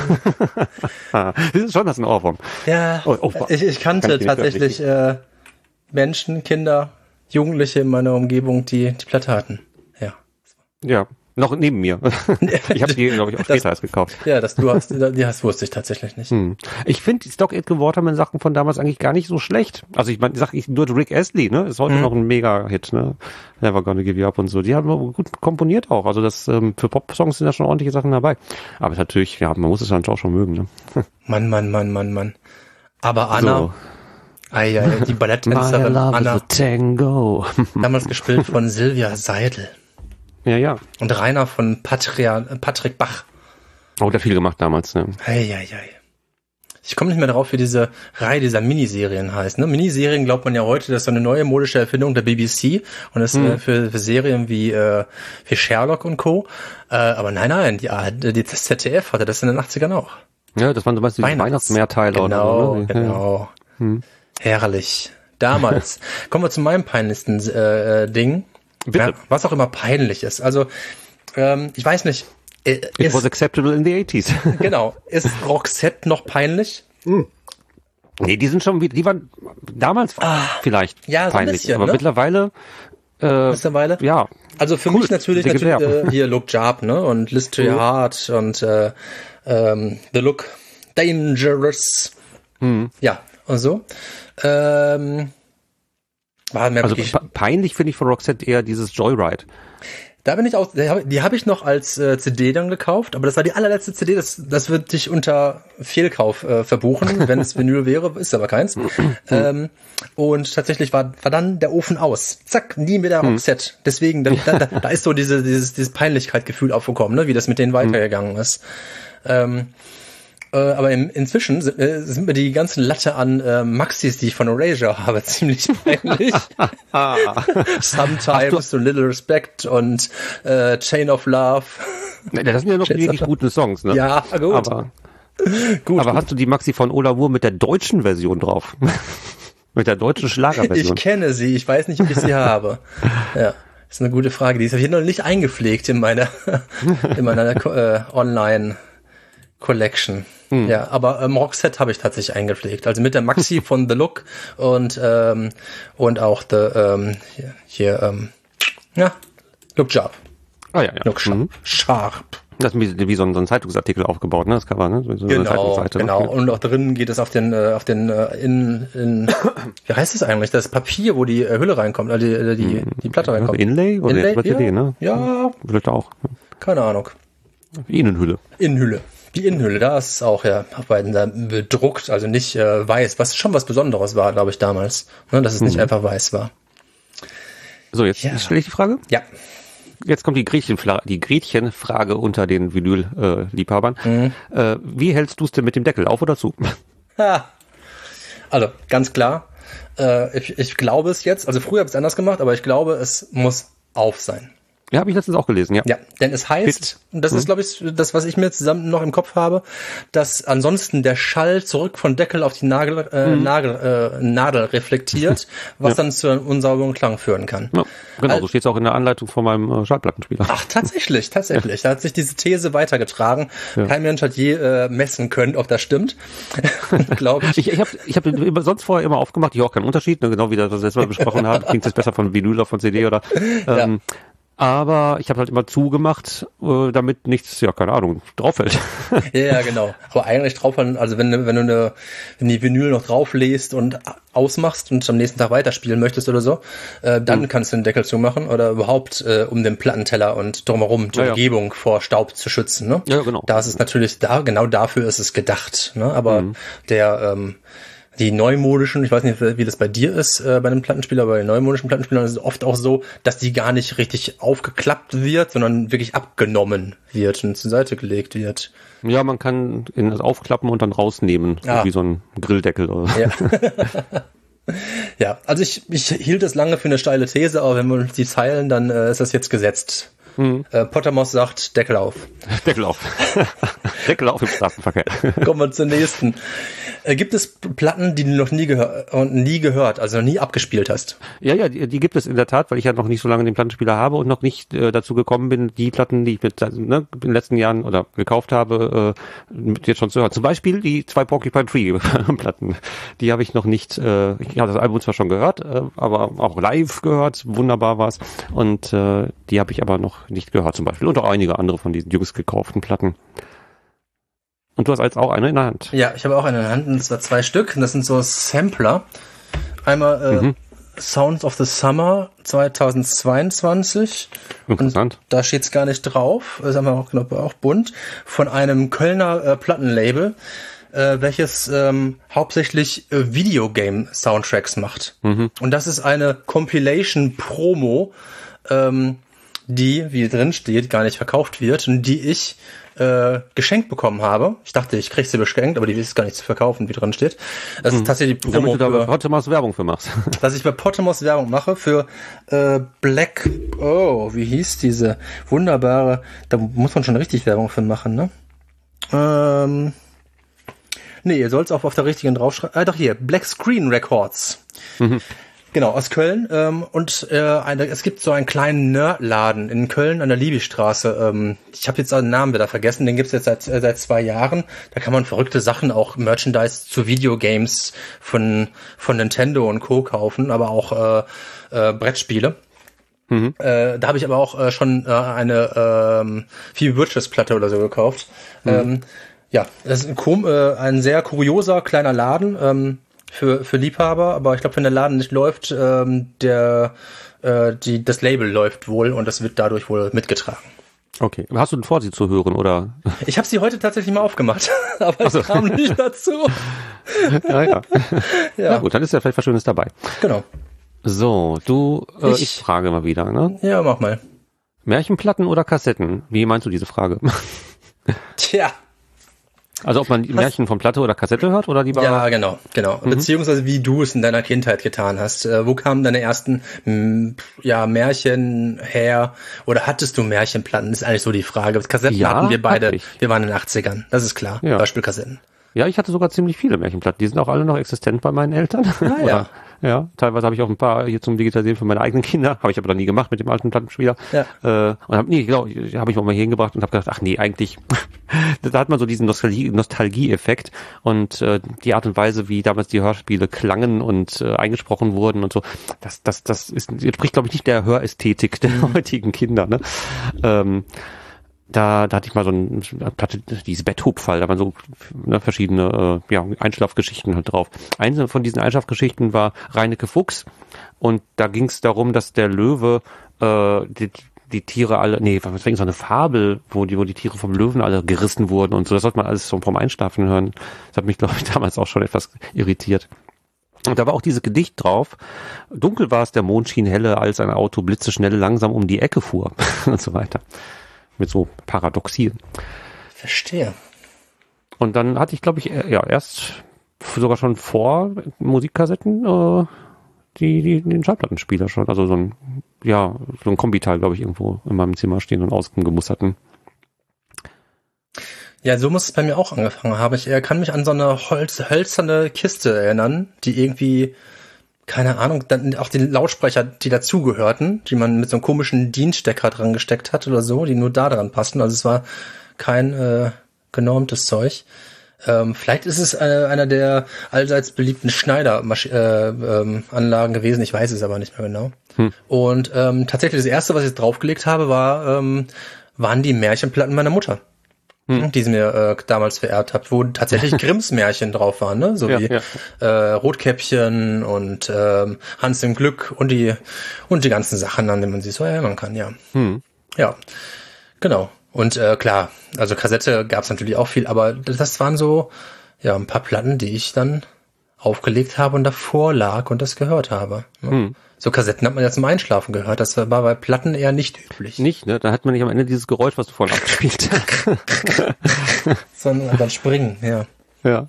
Das ist schon das ein Ohrwurm. Ja, oh, oh, ich, ich kannte Kann ich tatsächlich äh, Menschen, Kinder, Jugendliche in meiner Umgebung, die die Platte hatten. Ja. Ja, noch neben mir. Ich habe die, glaube ich, auch später erst gekauft. Ja, dass du hast, die hast, wusste ich tatsächlich nicht. Hm. Ich finde die Stock Aitken Waterman Sachen von damals eigentlich gar nicht so schlecht. Also ich meine, sag ich nur Rick Astley, ne, ist heute hm. noch ein Mega-Hit, ne, Never Gonna Give You Up und so. Die haben gut komponiert auch. Also das ähm, für Pop-Songs sind da schon ordentliche Sachen dabei. Aber natürlich, ja, man muss es dann auch schon mögen, ne. Mann, Mann, Mann, Mann, Mann. Aber Anna. So. Ah, ja, die Balletttänzerin Anna. Tango. Damals gespielt von Silvia Seidel. Ja, ja. Und Rainer von Patria, Patrick Bach. Oh, der hat viel gemacht damals, ne? Hei, hei, hei. Ich komme nicht mehr darauf, wie diese Reihe dieser Miniserien heißt. Ne? Miniserien glaubt man ja heute, das ist so eine neue modische Erfindung der B B C und das hm. äh, für, für Serien wie, äh, wie Sherlock und Co. Äh, aber nein, nein, die, die, das Z D F hatte das in den achtzigern auch. Ja, das waren zum Beispiel die Weihnachts- Weihnachtsmehrteile genau, oder so. Ne? Genau, hm. Herrlich. Damals. Kommen wir zu meinem peinlichsten äh, Ding. Bitte. Ja, was auch immer peinlich ist. Also, ähm, ich weiß nicht. Äh, It ist, was acceptable in the eighties. Genau. Ist Roxette noch peinlich? Mm. Nee, die sind schon, die waren damals ah, vielleicht ja, so peinlich, ein bisschen, aber ne? mittlerweile, äh, mittlerweile? Ja. Also für cool, mich natürlich, natürlich äh, hier Look Sharp, ne? Und List to Your Heart und äh, ähm, The Look Dangerous. Mhm. Ja, und so. Ähm, war mir also wirklich, peinlich finde ich von Roxette eher dieses Joyride. Da bin ich auch, die habe ich noch als äh, C D dann gekauft, aber das war die allerletzte C D, das, das wird dich unter Fehlkauf äh, verbuchen, wenn es Vinyl wäre, ist aber keins. ähm, und tatsächlich war, war dann der Ofen aus. Zack, nie wieder Roxette. Deswegen, da, da, da ist so diese, dieses, dieses Peinlichkeitsgefühl aufgekommen, ne, wie das mit denen weitergegangen ist. Ähm, äh, aber im, inzwischen sind, äh, sind mir die ganzen Latte an äh, Maxis, die ich von Erasure habe, ziemlich peinlich. Sometimes, A Little Respect und äh, Chain of Love. Das sind ja noch wirklich gute Songs, ne? Ja, gut. Aber, gut, aber gut. hast du die Maxi von Ola Wurm mit der deutschen Version drauf? Mit der deutschen Schlagerversion? Ich kenne sie, ich weiß nicht, ob ich sie habe. Ja, ist eine gute Frage. Die ist auf jeden Fall noch nicht eingepflegt in meiner, in meiner äh, Online-Collection. Hm. Ja, aber ähm, Roxette habe ich tatsächlich eingepflegt. Also mit der Maxi von The Look und ähm, und auch The ähm, hier, hier ähm, ja, Look Sharp. Ah ja, ja. Look Sharp. Mhm. Sharp. Das ist wie, wie so, ein, so ein Zeitungsartikel aufgebaut, ne? Das Cover, ne? So genau, eine Zeitungsseite, genau. Ne? Und auch drinnen geht es auf den, äh, auf den äh, in, in wie heißt es eigentlich? Das Papier, wo die äh, Hülle reinkommt, also die, die, die Platte reinkommt. Inlay oder Inlay? C D, Ja. ne? Ja. Vielleicht auch. Keine Ahnung. Innenhülle. Innenhülle. Die Innenhülle, da ist es auch ja auf beiden da bedruckt, also nicht äh, weiß, was schon was Besonderes war, glaube ich, damals, ne, dass es nicht mhm. einfach weiß war. So, jetzt ja. stelle ich die Frage. Ja. jetzt kommt die Gretchenfrage, die Gretchenfrage unter den Vinyl-Liebhabern. Mhm. Äh, wie hältst du es denn mit dem Deckel, auf oder zu? Ha. Also, ganz klar, äh, ich, ich glaube es jetzt, also früher habe ich es anders gemacht, aber ich glaube, es muss auf sein. Ja, habe ich letztens auch gelesen, ja. Ja, denn es heißt, und das mhm. ist, glaube ich, das, was ich mir zusammen noch im Kopf habe, dass ansonsten der Schall zurück von Deckel auf die Nagel, äh, mhm. Nagel, äh, Nadel reflektiert, was ja. dann zu einem unsauberen Klang führen kann. Ja, genau, also, so steht es auch in der Anleitung von meinem äh, Schallplattenspieler. Ach, tatsächlich, tatsächlich. Da hat sich diese These weitergetragen. Ja. Kein Mensch hat je äh, messen können, ob das stimmt. glaube ich. Ich, ich habe ich hab sonst vorher immer aufgemacht, ich auch keinen Unterschied, ne, genau wie das, was wir letztes Mal besprochen haben. Klingt es besser von Vinyl oder von C D oder ähm, ja. Aber ich habe halt immer zugemacht, äh, damit nichts, ja, keine Ahnung, drauf fällt. Ja, ja, genau. Aber eigentlich drauf, also wenn, wenn du eine, wenn die Vinyl noch drauflässt und ausmachst und am nächsten Tag weiterspielen möchtest oder so, äh, dann mhm. kannst du den Deckel zumachen oder überhaupt äh, um den Plattenteller und drumherum die ja, Umgebung ja. vor Staub zu schützen. Ne? Ja, genau. Da ist es natürlich da, genau dafür ist es gedacht. Ne? Aber mhm. der ähm, die neumodischen, ich weiß nicht, wie das bei dir ist, äh, bei einem Plattenspieler, aber bei den neumodischen Plattenspielern ist es oft auch so, dass die gar nicht richtig aufgeklappt wird, sondern wirklich abgenommen wird und zur Seite gelegt wird. Ja, man kann in das aufklappen und dann rausnehmen, ah. wie so ein Grilldeckel. Oder? Ja. Ja, also ich, ich hielt es lange für eine steile These, aber wenn wir uns die teilen, dann äh, ist das jetzt gesetzt. Hm. Äh, Pottermos sagt, Deckel auf. Deckel auf. Deckel auf im Straßenverkehr. Kommen wir zur nächsten. Äh, gibt es Platten, die du noch nie, gehör und nie gehört, also noch nie abgespielt hast? Ja, ja, die, die gibt es in der Tat, weil ich ja noch nicht so lange den Plattenspieler habe und noch nicht äh, dazu gekommen bin, die Platten, die ich mit, ne, in den letzten Jahren oder gekauft habe, äh, jetzt schon zu hören. Zum Beispiel die zwei Porcupine Tree Platten. Die habe ich noch nicht, äh, ich habe das Album zwar schon gehört, äh, aber auch live gehört, wunderbar war's. Und äh, die habe ich aber noch nicht gehört zum Beispiel. Und auch einige andere von diesen jüngst gekauften Platten. Und du hast jetzt auch eine in der Hand. Ja, ich habe auch eine in der Hand, und zwar zwei Stück. Das sind so Sampler. Einmal äh, mhm. Sounds of the Summer zweitausendzweiundzwanzig. Interessant. Und da steht's gar nicht drauf. Das haben wir auch, glaub, auch bunt. Von einem Kölner äh, Plattenlabel, äh, welches ähm, hauptsächlich äh, Videogame-Soundtracks macht. Mhm. Und das ist eine Compilation-Promo, ähm, die, wie drin steht, gar nicht verkauft wird und die ich äh, geschenkt bekommen habe. Ich dachte, ich krieg sie geschenkt, aber die ist gar nicht zu verkaufen, wie drin steht. Das hm. ist tatsächlich die Promo, damit du da bei Pottermos Werbung für machst. Dass ich bei Pottermos Werbung mache für äh, Black, oh, wie hieß diese wunderbare, da muss man schon richtig Werbung für machen, ne? Ähm, nee, ihr sollt es auch auf der richtigen draufschreiben. Ah, doch hier, Black Screen Records. Mhm. Genau, aus Köln. Ähm, und äh, eine, es gibt so einen kleinen Nerdladen in Köln an der Liebigstraße. Ähm, ich habe jetzt den Namen wieder vergessen, den gibt's jetzt seit äh, seit zwei Jahren. Da kann man verrückte Sachen, auch Merchandise zu Videogames von von Nintendo und Co. kaufen, aber auch äh, äh, Brettspiele. Mhm. Äh, da habe ich aber auch äh, schon äh, eine ähm, Phoebe Bridgers Platte oder so gekauft. Mhm. Ähm, ja, das ist ein, kom- äh, ein sehr kurioser kleiner Laden. Ähm, Für, für Liebhaber, aber ich glaube, wenn der Laden nicht läuft, ähm, der, äh, die, das Label läuft wohl und das wird dadurch wohl mitgetragen. Okay. Hast du denn vor, sie zu hören, oder? Ich habe sie heute tatsächlich mal aufgemacht, aber ich kam nicht dazu. Ja, ja. Ja. Na gut, dann ist ja vielleicht was Schönes dabei. Genau. So, du, äh, ich, ich frage mal wieder, ne? Ja, mach mal. Märchenplatten oder Kassetten? Wie meinst du diese Frage? Tja. Also ob man die Märchen von Platte oder Kassette hört oder lieber? Ja, genau, genau. Mhm. Beziehungsweise wie du es in deiner Kindheit getan hast. Äh, wo kamen deine ersten m, ja, Märchen her? Oder hattest du Märchenplatten? Das ist eigentlich so die Frage. Kassetten ja, hatten wir beide. Wir waren in den achtzigern, das ist klar. Ja. Beispielkassetten. Ja, ich hatte sogar ziemlich viele Märchenplatten. Die sind auch alle noch existent bei meinen Eltern. Ah, ja. Ja, teilweise habe ich auch ein paar hier zum Digitalisieren für meine eigenen Kinder. Habe ich aber dann nie gemacht mit dem alten Plattenspieler. Ja. Äh, und hab, nee, genau, habe ich auch mal hier hingebracht und habe gedacht, ach nee, eigentlich, da hat man so diesen Nostalgie, Nostalgie-Effekt und äh, die Art und Weise, wie damals die Hörspiele klangen und äh, eingesprochen wurden und so, das, das, das ist, entspricht, glaube ich, nicht der Hörästhetik der mhm. heutigen Kinder, ne? Ähm, Da, da hatte ich mal so ein, Platte, dieses Betthupferl, da waren so ne, verschiedene äh, ja, Einschlafgeschichten halt drauf. Eine von diesen Einschlafgeschichten war Reineke Fuchs und da ging es darum, dass der Löwe äh, die, die Tiere alle, nee, was war so eine Fabel, wo die, wo die Tiere vom Löwen alle gerissen wurden und so. Das sollte man alles so vom Einschlafen hören. Das hat mich, glaube ich, damals auch schon etwas irritiert. Und da war auch dieses Gedicht drauf. Dunkel war es, der Mond schien helle, als ein Auto blitzeschnell langsam um die Ecke fuhr und so weiter. Mit so Paradoxien. Verstehe. Und dann hatte ich, glaube ich, ja, erst sogar schon vor Musikkassetten äh, die, die den Schallplattenspieler schon. Also so ein, ja, so ein Kombiteil, glaube ich, irgendwo in meinem Zimmer stehen und ausgemusterten. Ja, so muss es bei mir auch angefangen haben. Ich äh, kann mich an so eine Holz, hölzerne Kiste erinnern, die irgendwie, keine Ahnung, dann auch die Lautsprecher, die dazugehörten, die man mit so einem komischen Dienstecker dran gesteckt hat oder so, die nur da dran passten. Also es war kein äh, genormtes Zeug. Ähm, vielleicht ist es äh, einer der allseits beliebten Schneider-Anlagen äh, ähm, gewesen, ich weiß es aber nicht mehr genau. Hm. Und ähm, tatsächlich das erste, was ich draufgelegt habe, war ähm, waren die Märchenplatten meiner Mutter, hm. die sie mir äh, damals vererbt hat, wo tatsächlich Grimms Märchen drauf waren, ne? So ja, wie ja. Äh, Rotkäppchen und ähm, Hans im Glück und die und die ganzen Sachen, an denen man sich so erinnern kann, ja. Hm. Ja, genau. Und äh, klar, also Kassette gab es natürlich auch viel, aber das waren so ja ein paar Platten, die ich dann aufgelegt habe und davor lag und das gehört habe. Ne? Hm. So Kassetten hat man ja zum Einschlafen gehört, das war bei Platten eher nicht üblich. Nicht, ne? Da hat man nicht am Ende dieses Geräusch, was du vorhin abgespielt hast. Sondern dann springen, ja. Ja.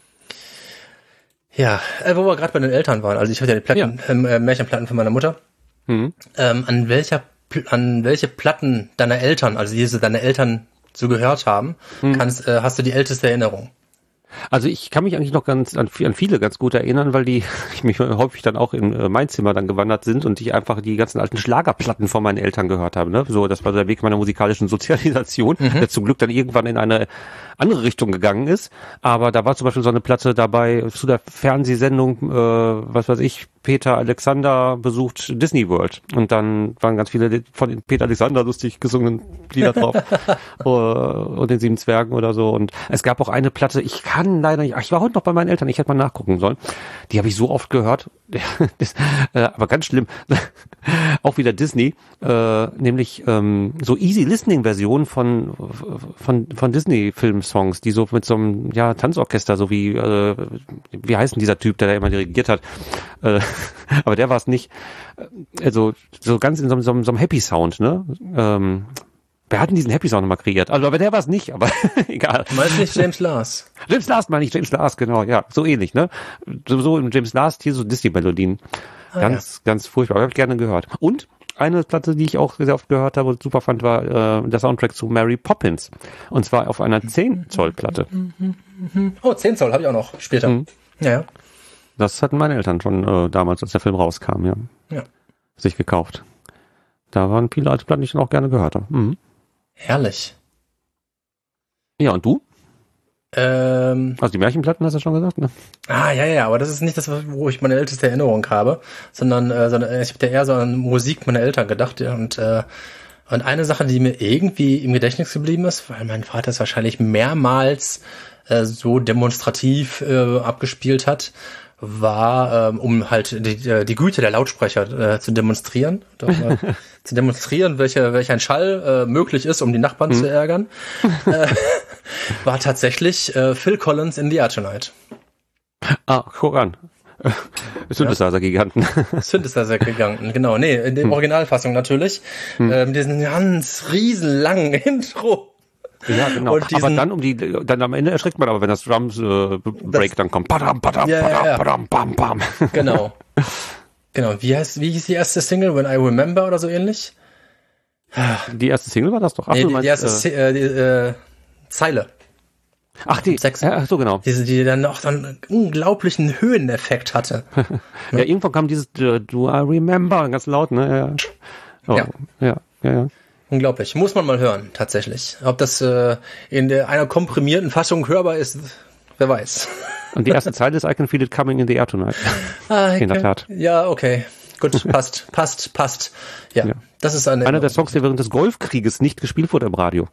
Ja, äh, wo wir gerade bei den Eltern waren, also ich hatte ja die Platten, ja. äh, Märchenplatten von meiner Mutter. Hm. Ähm, an welcher an welche Platten deiner Eltern, also diese deine Eltern so gehört haben, hm. kannst, äh, hast du die älteste Erinnerung? Also ich kann mich eigentlich noch ganz an, an viele ganz gut erinnern, weil die ich mich häufig dann auch in äh, mein Zimmer dann gewandert sind und ich einfach die ganzen alten Schlagerplatten von meinen Eltern gehört habe. Ne? So, das war der Weg meiner musikalischen Sozialisation, mhm. der zum Glück dann irgendwann in eine andere Richtung gegangen ist. Aber da war zum Beispiel so eine Platte dabei zu der Fernsehsendung, äh, was weiß ich, Peter Alexander besucht Disney World. Und dann waren ganz viele von Peter Alexander lustig gesungenen Lieder drauf. Und den Sieben Zwergen oder so. Und es gab auch eine Platte, ich kann leider nicht, ach, ich war heute noch bei meinen Eltern, ich hätte mal nachgucken sollen. Die habe ich so oft gehört. das, äh, aber ganz schlimm. Auch wieder Disney. Äh, nämlich ähm, so Easy Listening Versionen von, von, von Disney-Filmsongs, die so mit so einem ja, Tanzorchester, so wie, äh, wie heißt denn dieser Typ, der da immer dirigiert hat? Äh, aber der war es nicht. Also so ganz in so, so, so einem Happy Sound, ne? Ähm, wer hat denn diesen Happy Sound nochmal kreiert? Also aber der war es nicht, aber egal. Du meinst nicht James Last? James Last meine ich, James Last, genau, ja, so ähnlich, ne? So, so im James Last hier so Disney-Melodien. Ah, ganz, ja. ganz furchtbar, aber habe ich gerne gehört. Und eine Platte, die ich auch sehr oft gehört habe und super fand, war äh, der Soundtrack zu Mary Poppins. Und zwar auf einer zehn Zoll Platte. Oh, zehn Zoll habe ich auch noch später. Mhm. Ja. Das hatten meine Eltern schon äh, damals, als der Film rauskam, ja. ja. Sich gekauft. Da waren viele alte Platten, die ich dann auch gerne gehört habe. Mhm. Herrlich. Ja, und du? Ähm, also die Märchenplatten hast du schon gesagt, ne? Ah, ja, ja, aber das ist nicht das, wo ich meine älteste Erinnerung habe, sondern, äh, sondern ich habe da eher so an Musik meiner Eltern gedacht, ja, und äh, und eine Sache, die mir irgendwie im Gedächtnis geblieben ist, weil mein Vater es wahrscheinlich mehrmals äh, so demonstrativ äh, abgespielt hat, war, ähm, um halt die, die Güte der Lautsprecher äh, zu demonstrieren, doch, äh, zu demonstrieren, welche, welch ein Schall äh, möglich ist, um die Nachbarn hm. zu ärgern, äh, war tatsächlich äh, Phil Collins in the Air Tonight. Ah, guck an. Synthesizer-Giganten. Synthesizer-Giganten, genau. Nee, in der hm. Originalfassung natürlich. Hm. Äh, mit diesem ganz riesenlangen Intro. Ja, genau. Und diesen, aber dann um die, dann am Ende erschreckt man aber, wenn das Drums äh, Break dann kommt. Padam, padam, ja, padam, ja. padam, bam, bam. Genau. Genau. Wie heißt, wie hieß die erste Single? When I Remember oder so ähnlich? Die erste Single war das doch? Ach, nee, du die, meinst, die erste äh, die, äh, Zeile. Ach, die, Sechs. Ja, ach so, genau. Diese, die dann auch so einen unglaublichen Höheneffekt hatte. ja, ja, irgendwann kam dieses uh, Do I Remember, ganz laut, ne? Ja. Oh, ja. ja, ja, ja. Unglaublich. Muss man mal hören, tatsächlich. Ob das äh, in der, einer komprimierten Fassung hörbar ist, wer weiß. Und die erste Zeile ist I can feel it coming in the air tonight. Ah, in der Tat. Ja, okay. Gut, passt, passt, passt. Ja, ja. Das ist eine einer der Songs, der während des Golfkrieges nicht gespielt wurde im Radio.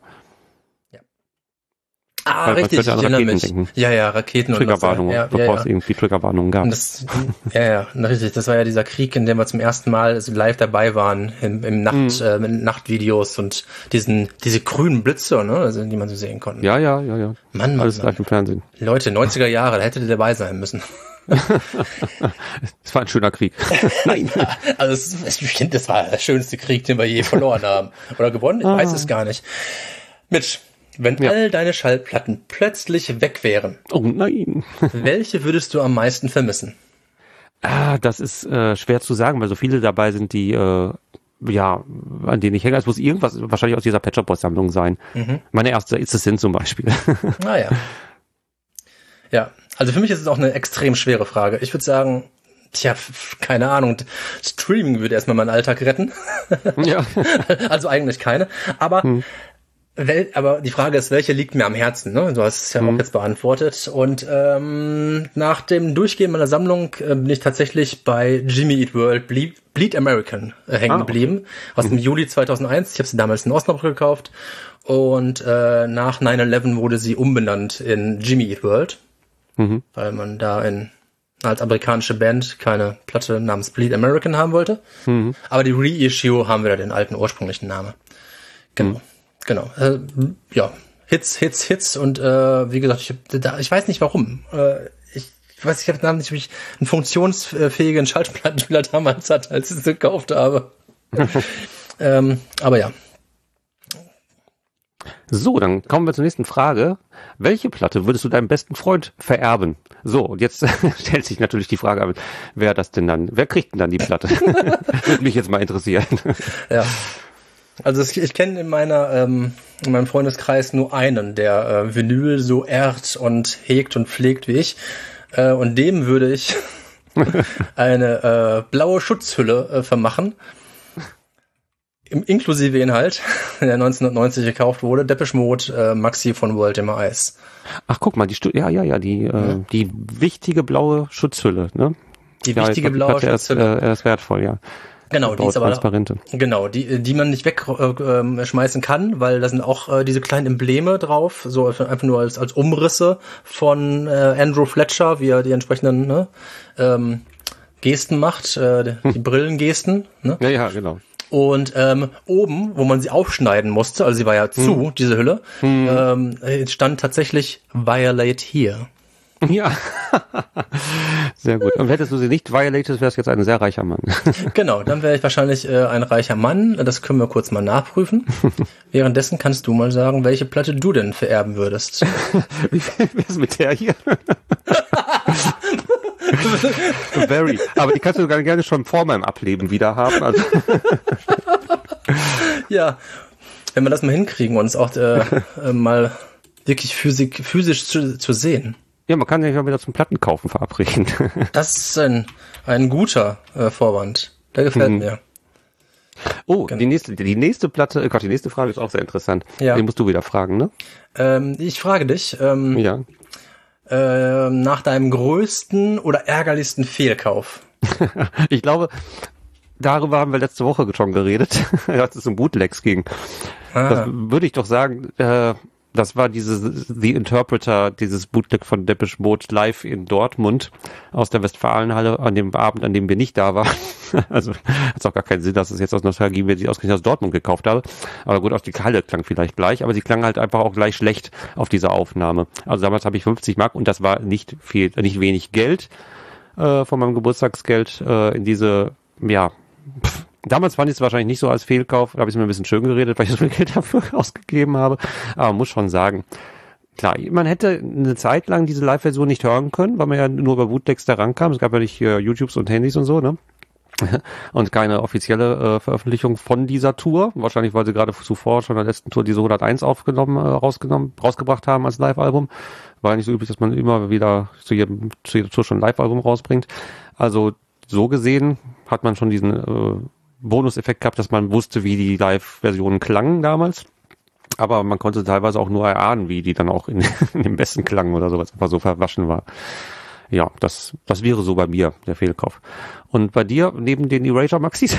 Ah, weil, richtig, ich erinnere mich. Denken. Ja, ja, Raketen und Triggerwarnungen, ja, bevor ja, es irgendwie Triggerwarnungen gab. Das, ja, ja, richtig. Das war ja dieser Krieg, in dem wir zum ersten Mal live dabei waren, im, im Nacht, mhm. äh, mit Nachtvideos und diesen, diese grünen Blitze, ne, also, die man so sehen konnte. Ja, ja, ja, ja. Mann, Mann, alles Mann. live im Fernsehen. Leute, neunziger Jahre, da hättet ihr dabei sein müssen. Es war ein schöner Krieg. Nein. Also es, ich finde, das war der schönste Krieg, den wir je verloren haben. Oder gewonnen? Ich ah. weiß es gar nicht. Mitch, wenn ja. all deine Schallplatten plötzlich weg wären, oh nein, welche würdest du am meisten vermissen? Ah, das ist äh, schwer zu sagen, weil so viele dabei sind, die äh, ja, an denen ich hänge. Es muss irgendwas wahrscheinlich aus dieser Pet Shop Boys Sammlung sein. Mhm. Meine erste It's a Sin zum Beispiel. Ah ja. Ja, also für mich ist es auch eine extrem schwere Frage. Ich würde sagen, tja, keine Ahnung, Streaming würde erstmal meinen Alltag retten. Ja. Also eigentlich keine. Aber hm. Wel- aber die Frage ist, welche liegt mir am Herzen? Ne? Du hast es ja mhm. auch jetzt beantwortet. Und ähm, nach dem Durchgehen meiner Sammlung äh, bin ich tatsächlich bei Jimmy Eat World Ble- Bleed American äh, hängen ah, geblieben. Okay. Aus mhm. dem Juli zweitausendeins. Ich habe sie damals in Osnabrück gekauft. Und äh, nach nine eleven wurde sie umbenannt in Jimmy Eat World. Mhm. Weil man da in als amerikanische Band keine Platte namens Bleed American haben wollte. Mhm. Aber die Reissue haben wieder den alten ursprünglichen Namen. Genau. Mhm. Genau, äh, ja, Hits, Hits, Hits und äh, wie gesagt, ich, da, ich weiß nicht warum. Äh, ich, ich weiß, ich habe nicht, ob ich einen funktionsfähigen Schallplattenspieler damals hatte, als ich es gekauft habe. ähm, aber ja. So, dann kommen wir zur nächsten Frage. Welche Platte würdest du deinem besten Freund vererben? So, und jetzt stellt sich natürlich die Frage, wer das denn dann, wer kriegt denn dann die Platte? Würde mich jetzt mal interessieren. Ja. Also ich, ich kenne in meiner ähm, in meinem Freundeskreis nur einen, der äh, Vinyl so ehrt und hegt und pflegt wie ich. Äh, und dem würde ich eine äh, blaue Schutzhülle äh, vermachen. Im, inklusive Inhalt, der neunzehnhundertneunzig gekauft wurde, Depeche Mode, äh, Maxi von World in My Eyes. Ach, guck mal, die Stu- ja, ja, ja, die äh, ja. die wichtige blaue Schutzhülle, ne? Die ja, wichtige blaue Schutzhülle. Er ist, äh, er ist wertvoll, ja. Genau, die ist aber genau, die die man nicht wegschmeißen äh, kann, weil da sind auch äh, diese kleinen Embleme drauf, so einfach nur als als Umrisse von äh, Andrew Fletcher, wie er die entsprechenden ne, ähm, Gesten macht, äh, die hm. Brillengesten. Ne? Ja, ja, genau. Und ähm, oben, wo man sie aufschneiden musste, also sie war ja zu, hm. diese Hülle, hm. ähm, stand tatsächlich Violate Here. Ja, sehr gut. Und hättest du sie nicht violated, wärst jetzt ein sehr reicher Mann. Genau, dann wäre ich wahrscheinlich äh, ein reicher Mann. Das können wir kurz mal nachprüfen. Währenddessen kannst du mal sagen, welche Platte du denn vererben würdest. Wie wär's mit der hier? Very. Aber die kannst du gerne schon vor meinem Ableben wieder haben. Also. Ja, wenn wir das mal hinkriegen, uns auch äh, äh, mal wirklich physik, physisch zu, zu sehen. Ja, man kann sich ja wieder zum Plattenkaufen verabreden. Das ist ein, ein guter äh, Vorwand. Der gefällt mhm. mir. Oh, genau. die nächste, die nächste Platte, Gott, die nächste Frage ist auch sehr interessant. Ja. Den musst du wieder fragen, ne? Ähm, ich frage dich, ähm, ja. äh, nach deinem größten oder ärgerlichsten Fehlkauf. Ich glaube, darüber haben wir letzte Woche schon geredet, als es um Bootlegs ging. Ah. Das würde ich doch sagen, äh, das war dieses The Interpreter, dieses Bootleg von Depeche Mode live in Dortmund aus der Westfalenhalle an dem Abend, an dem wir nicht da waren. Also hat auch gar keinen Sinn, dass es jetzt aus Nostalgie, wenn ich ausgerechnet aus Dortmund gekauft habe. Aber gut, auch die Halle klang vielleicht gleich, aber sie klang halt einfach auch gleich schlecht auf dieser Aufnahme. Also damals habe ich fünfzig Mark und das war nicht viel, nicht wenig Geld äh, von meinem Geburtstagsgeld äh, in diese, ja, pff, damals fand ich es wahrscheinlich nicht so als Fehlkauf, da habe ich es mir ein bisschen schön geredet, weil ich so viel Geld dafür ausgegeben habe. Aber man muss schon sagen, klar, man hätte eine Zeit lang diese Live-Version nicht hören können, weil man ja nur über Bootlegs da rankam. Es gab ja nicht äh, YouTubes und Handys und so, ne? Und keine offizielle äh, Veröffentlichung von dieser Tour. Wahrscheinlich, weil sie gerade zuvor schon in der letzten Tour diese hunderteins aufgenommen, äh, rausgenommen, rausgebracht haben als Live-Album. War ja nicht so üblich, dass man immer wieder zu jedem, zu jeder Tour schon ein Live-Album rausbringt. Also so gesehen hat man schon diesen äh, Bonuseffekt gehabt, dass man wusste, wie die Live-Versionen klangen damals. Aber man konnte teilweise auch nur erahnen, wie die dann auch in, in dem besten klangen oder so, was einfach so verwaschen war. Ja, das das wäre so bei mir, der Fehlkauf. Und bei dir, neben den Erasure Maxis?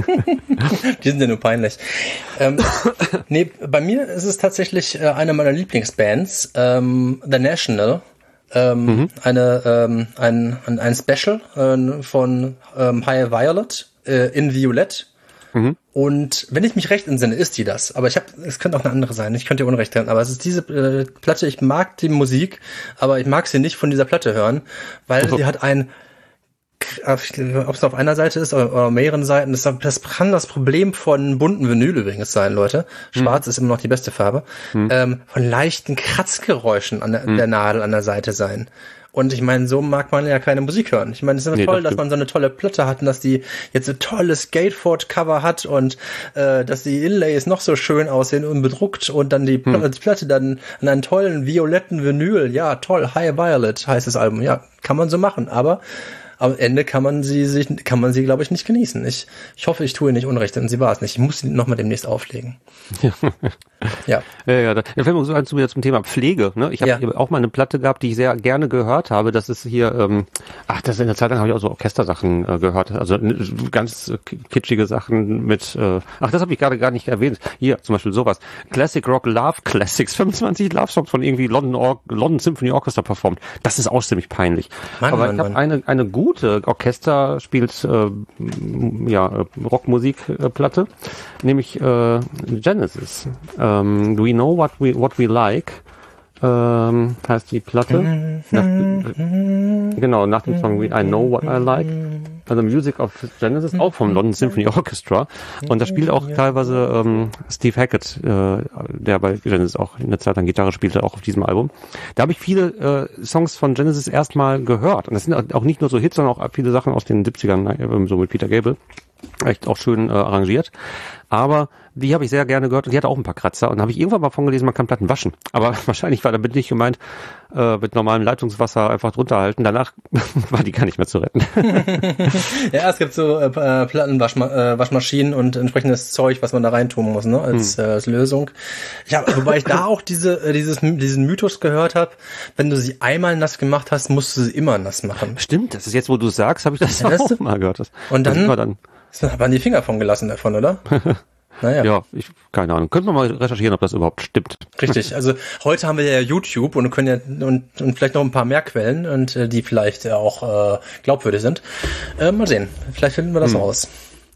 Die sind ja nur peinlich. Ähm, nee, bei mir ist es tatsächlich äh, eine meiner Lieblingsbands, ähm, The National. Ähm, mhm. eine ähm, ein, ein ein Special äh, von ähm, High Violet äh, in Violett Mhm. Und wenn ich mich recht entsinne, ist die das. Aber ich habe, es könnte auch eine andere sein. Ich könnte ihr Unrecht haben. Aber es ist diese äh, Platte. Ich mag die Musik, aber ich mag sie nicht von dieser Platte hören, weil also. sie hat ein, ob es auf einer Seite ist oder, oder mehreren Seiten, das, das kann das Problem von bunten Vinyl übrigens sein, Leute. Schwarz mhm. ist immer noch die beste Farbe. Mhm. Ähm, von leichten Kratzgeräuschen an der, mhm. der Nadel an der Seite sein. Und ich meine, so mag man ja keine Musik hören. Ich meine, es ist immer nee, toll, das dass man so eine tolle Platte hat und dass die jetzt ein tolles Gatefold-Cover hat und äh, dass die Inlays noch so schön aussehen und bedruckt und dann die, Pl- hm. die Platte dann an einen tollen violetten Vinyl. Ja, toll, High Violet heißt das Album. Ja, kann man so machen, aber am Ende kann man sie sich, kann man sie, glaube ich, nicht genießen. Ich, ich hoffe, ich tue nicht Unrecht, denn sie war es nicht. Ich muss sie nochmal demnächst auflegen. Ja. Ja. Ja, ja, da fällt mir so ein wieder zum Thema Pflege. Ne? Ich habe ja. auch mal eine Platte gehabt, die ich sehr gerne gehört habe. Das ist hier, ähm, ach, das in der Zeit lang habe ich auch so Orchestersachen äh, gehört. Also ganz kitschige Sachen mit, äh, ach, das habe ich gerade gar nicht erwähnt. Hier zum Beispiel sowas. Classic Rock Love Classics, fünfundzwanzig Love Songs von irgendwie London, Or- London Symphony Orchestra performt. Das ist auch ziemlich peinlich. Mann, Aber Mann, ich habe eine eine gute Orchester spielt äh, ja Rockmusikplatte, nämlich äh, Genesis. Um, Do We Know What We What We Like, ähm, heißt die Platte. Nach, äh, genau, nach dem Song I Know What I Like. Also Music of Genesis, auch vom London Symphony Orchestra. Und da spielt auch teilweise ähm, Steve Hackett, äh, der bei Genesis auch eine Zeit lang Gitarre spielte, auch auf diesem Album. Da habe ich viele äh, Songs von Genesis erstmal gehört. Und das sind auch nicht nur so Hits, sondern auch viele Sachen aus den siebzigern, äh, so mit Peter Gabriel. Echt auch schön äh, arrangiert. Aber die habe ich sehr gerne gehört und die hatte auch ein paar Kratzer. Und da habe ich irgendwann mal von gelesen, man kann Platten waschen. Aber wahrscheinlich war damit nicht gemeint, äh, mit normalem Leitungswasser einfach drunter halten. Danach war die gar nicht mehr zu retten. Ja, es gibt so äh, Plattenwaschmaschinen äh, und entsprechendes Zeug, was man da reintun muss, ne, als, hm. äh, als Lösung. Ja, wobei ich da auch diese äh, dieses diesen Mythos gehört habe, wenn du sie einmal nass gemacht hast, musst du sie immer nass machen. Stimmt, das ist jetzt, wo du es sagst, habe ich das ja, auch mal gehört. Das, und dann, das dann hat man die Finger von gelassen davon, oder? Naja. Ja, ich, keine Ahnung. Könnten wir mal recherchieren, ob das überhaupt stimmt. Richtig. Also heute haben wir ja YouTube und können ja und, und vielleicht noch ein paar mehr Quellen und äh, die vielleicht äh, auch äh, glaubwürdig sind. Äh, mal sehen. Vielleicht finden wir das hm. raus.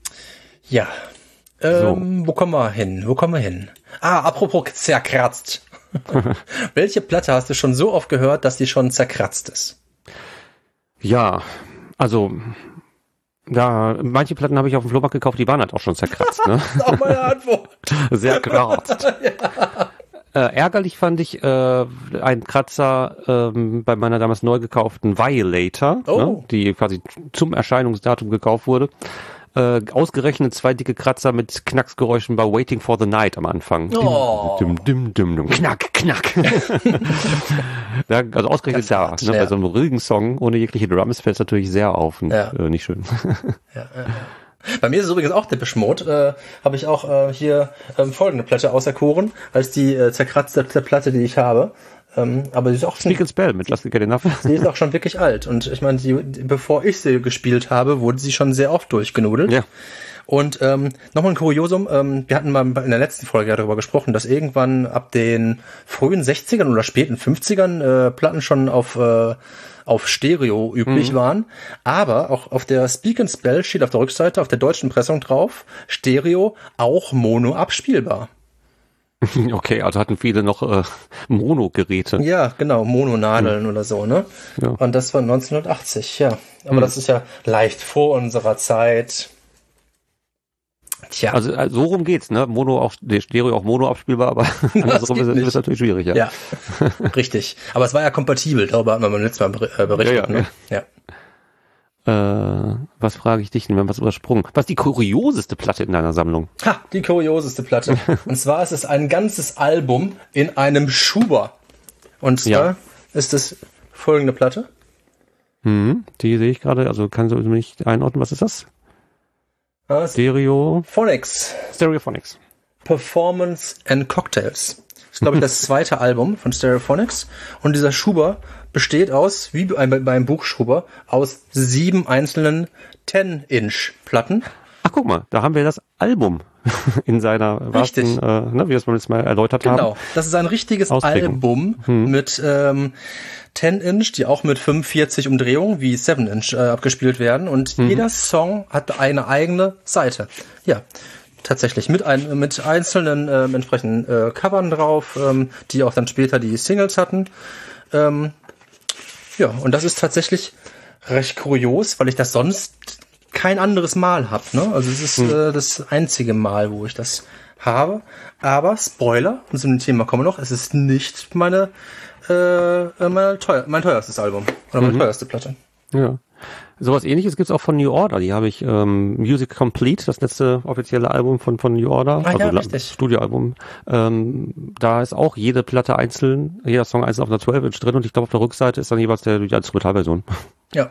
Ja. Ähm, so. Wo kommen wir hin? Wo kommen wir hin? Ah, apropos zerkratzt. Welche Platte hast du schon so oft gehört, dass die schon zerkratzt ist? Ja, also ja, manche Platten habe ich auf dem Flohmarkt gekauft, die waren halt auch schon zerkratzt. Ne? Das ist auch meine Antwort. Sehr kratzt. Ja. Äh, ärgerlich fand ich äh, ein Kratzer ähm, bei meiner damals neu gekauften Violator, oh. ne, die quasi zum Erscheinungsdatum gekauft wurde. Äh, ausgerechnet zwei dicke Kratzer mit Knacksgeräuschen bei Waiting for the Night am Anfang. Oh. Dim, dim, dim, dim, knack, knack. Ja, also ausgerechnet da. Hart, ne, ja. Bei so einem ruhigen Song ohne jegliche Drums fällt es natürlich sehr auf und ja. äh, nicht schön. Ja, ja, ja. Bei mir ist es übrigens auch Depeche Mode. Äh, habe ich auch äh, hier ähm, folgende Platte auserkoren, als die äh, zerkratzte Platte, die ich habe. Ähm, aber die ist auch Speak and Spell mit Just Get Enough. Die ist auch schon wirklich alt. Und ich meine, die, bevor ich sie gespielt habe, wurde sie schon sehr oft durchgenudelt. Ja. Und ähm, nochmal ein Kuriosum, ähm, wir hatten mal in der letzten Folge ja darüber gesprochen, dass irgendwann ab den frühen sechzigern oder späten fünfzigern äh, Platten schon auf äh, auf Stereo üblich mhm. waren. Aber auch auf der Speak and Spell steht auf der Rückseite, auf der deutschen Pressung drauf, Stereo auch Mono abspielbar. Okay, also hatten viele noch äh, Mono-Geräte. Ja, genau, Mononadeln hm. oder so, ne? Ja. Und das war neunzehnhundertachtzig, ja. Aber hm. das ist ja leicht vor unserer Zeit. Tja. Also, also so rum geht's, ne? Mono auch, der Stereo auch Mono abspielbar, aber andersrum ist es natürlich schwierig, ja. Ja, richtig. Aber es war ja kompatibel, darüber hatten wir beim letzten Mal berichtet, ja, ja, ne? Ja. Äh, was frage ich dich denn? Wir haben was übersprungen. Was ist die kurioseste Platte in deiner Sammlung? Ha, die kurioseste Platte. Und zwar ist es ein ganzes Album in einem Schuber. Und zwar ja. ist es folgende Platte. Hm, die sehe ich gerade, also kann sie nicht einordnen. Was ist das? Ah, Stereo... Phonics. Stereophonics. Performance and Cocktails. Das ist, glaube ich, das zweite Album von Stereophonics. Und dieser Schuber besteht aus, wie beim Buchschuber, aus sieben einzelnen zehn Inch Platten. Ach, guck mal, da haben wir das Album in seiner wahrsten, äh, ne, wie wir es mal jetzt mal erläutert genau. haben. Genau, das ist ein richtiges Ausprägung. Album hm. mit ähm, zehn Inch, die auch mit fünfundvierzig Umdrehungen wie sieben Inch äh, abgespielt werden und hm. jeder Song hat eine eigene Seite. Ja, tatsächlich mit ein, mit einzelnen äh, entsprechenden äh, Covern drauf, ähm, die auch dann später die Singles hatten. Ähm, ja, und das ist tatsächlich recht kurios, weil ich das sonst kein anderes Mal habe. Ne? Also es ist hm. äh, das einzige Mal, wo ich das habe. Aber Spoiler, und zu dem Thema kommen wir noch, es ist nicht meine, äh, meine teuer, mein teuerstes Album oder meine mhm. teuerste Platte. Ja. Sowas ähnliches gibt's auch von New Order. Die habe ich ähm, Music Complete, das letzte offizielle Album von von New Order, ah, ja, also Studioalbum. Ähm, da ist auch jede Platte einzeln, jeder Song einzeln auf einer zwölf Inch drin und ich glaube auf der Rückseite ist dann jeweils der die Instrumentalversion. Ja.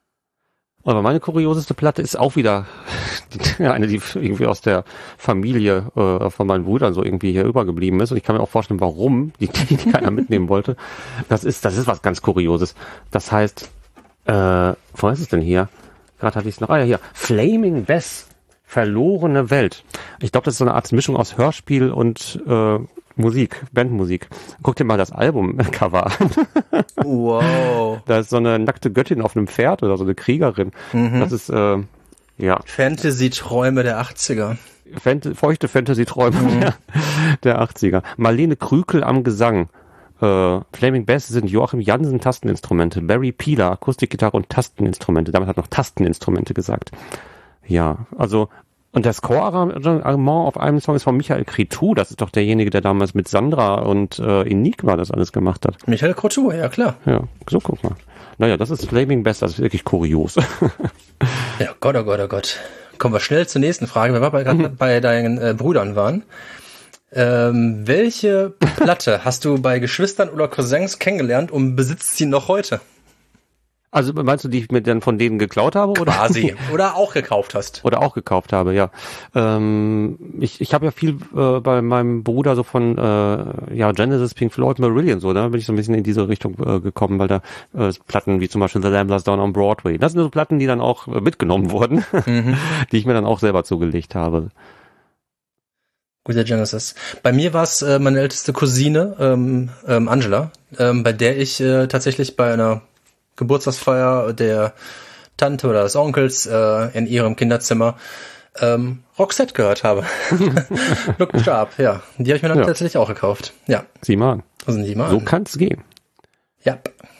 Aber meine kurioseste Platte ist auch wieder eine, die irgendwie aus der Familie äh, von meinen Brüdern so irgendwie hier übergeblieben ist. Und ich kann mir auch vorstellen, warum die, die keiner mitnehmen wollte. Das ist, das ist was ganz Kurioses. Das heißt, äh, wo ist es denn hier? Gerade hatte ich es noch. Ah ja, hier. Flaming Bess. Verlorene Welt. Ich glaube, das ist so eine Art Mischung aus Hörspiel und äh, Musik, Bandmusik. Guck dir mal das Albumcover an. Wow. Da ist so eine nackte Göttin auf einem Pferd oder so eine Kriegerin. Mhm. Das ist, äh, ja. Fantasy-Träume der achtziger. Fant- feuchte Fantasy-Träume mhm. der, der achtziger. Marlene Krükel am Gesang. Äh, Flaming Bass sind Joachim Jansen Tasteninstrumente. Barry Pieler Akustikgitarre und Tasteninstrumente. Damit hat noch Tasteninstrumente gesagt. Ja, also, und das Chorarrangement auf einem Song ist von Michael Cretu. Das ist doch derjenige, der damals mit Sandra und äh, Enigma das alles gemacht hat. Michael Cretu, ja klar. Ja, so guck mal. Naja, das ist Flaming Bass, das ist wirklich kurios. Ja, Gott, oh Gott, oh Gott. Kommen wir schnell zur nächsten Frage, weil wir bei, mhm. bei deinen äh, Brüdern waren. Ähm, welche Platte hast du bei Geschwistern oder Cousins kennengelernt und besitzt sie noch heute? Also meinst du, die ich mir dann von denen geklaut habe? Oder? Quasi. Oder auch gekauft hast. Oder auch gekauft habe, ja. Ähm, ich ich habe ja viel äh, bei meinem Bruder so von äh, ja Genesis, Pink Floyd, Marillion so, da bin ich so ein bisschen in diese Richtung äh, gekommen, weil da äh, Platten wie zum Beispiel The Lamb Lies Down on Broadway, das sind so Platten, die dann auch äh, mitgenommen wurden, mhm. die ich mir dann auch selber zugelegt habe. Guter Genesis. Bei mir war es äh, meine älteste Cousine, ähm, ähm, Angela, ähm, bei der ich äh, tatsächlich bei einer Geburtstagsfeier der Tante oder des Onkels äh, in ihrem Kinderzimmer ähm, Roxette gehört habe. Look Sharp, ja. Die habe ich mir dann ja. tatsächlich auch gekauft. Ja. Sieh mal an. Also sieh mal so an. kann's gehen. Ja.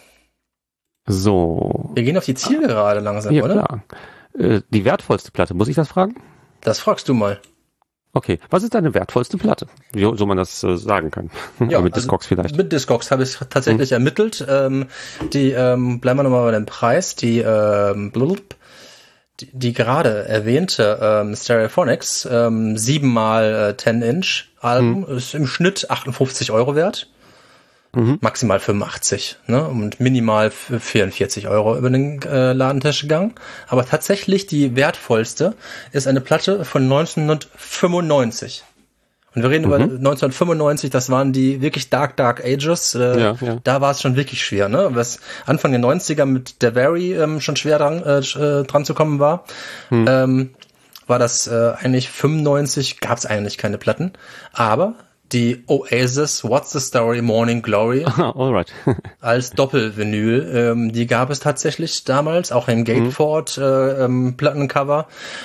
So. Wir gehen auf die Zielgerade langsam, ja, oder? Klar. Äh, die wertvollste Platte, muss ich das fragen? Das fragst du mal. Okay, was ist deine wertvollste Platte? Wie so man das äh, sagen kann. Ja, mit also Discogs vielleicht. Mit Discogs habe ich tatsächlich hm. ermittelt. Ähm, die, ähm, bleiben wir nochmal bei dem Preis, die, ähm, blub, die, die gerade erwähnte ähm, Stereophonics, ähm, siebenmal zehn Inch Album, hm. ist im Schnitt achtundfünfzig Euro wert. Mhm. Maximal fünfundachtzig, ne? Und minimal vierundvierzig Euro über den äh, Ladentisch gegangen. Aber tatsächlich die wertvollste ist eine Platte von neunzehnhundertfünfundneunzig. Und wir reden mhm. über neunzehnhundertfünfundneunzig, das waren die wirklich Dark, Dark Ages. Äh, ja, ja. Da war es schon wirklich schwer, ne? Was Anfang der neunziger mit der Very ähm, schon schwer dran, äh, dran zu kommen war. Mhm. Ähm, war das äh, eigentlich fünfundneunzig, gab es eigentlich keine Platten. Aber die Oasis What's the Story Morning Glory Alright. als Doppelvinyl, ähm, die gab es tatsächlich damals, auch im Gatefold mhm. äh, ähm, Plattencover,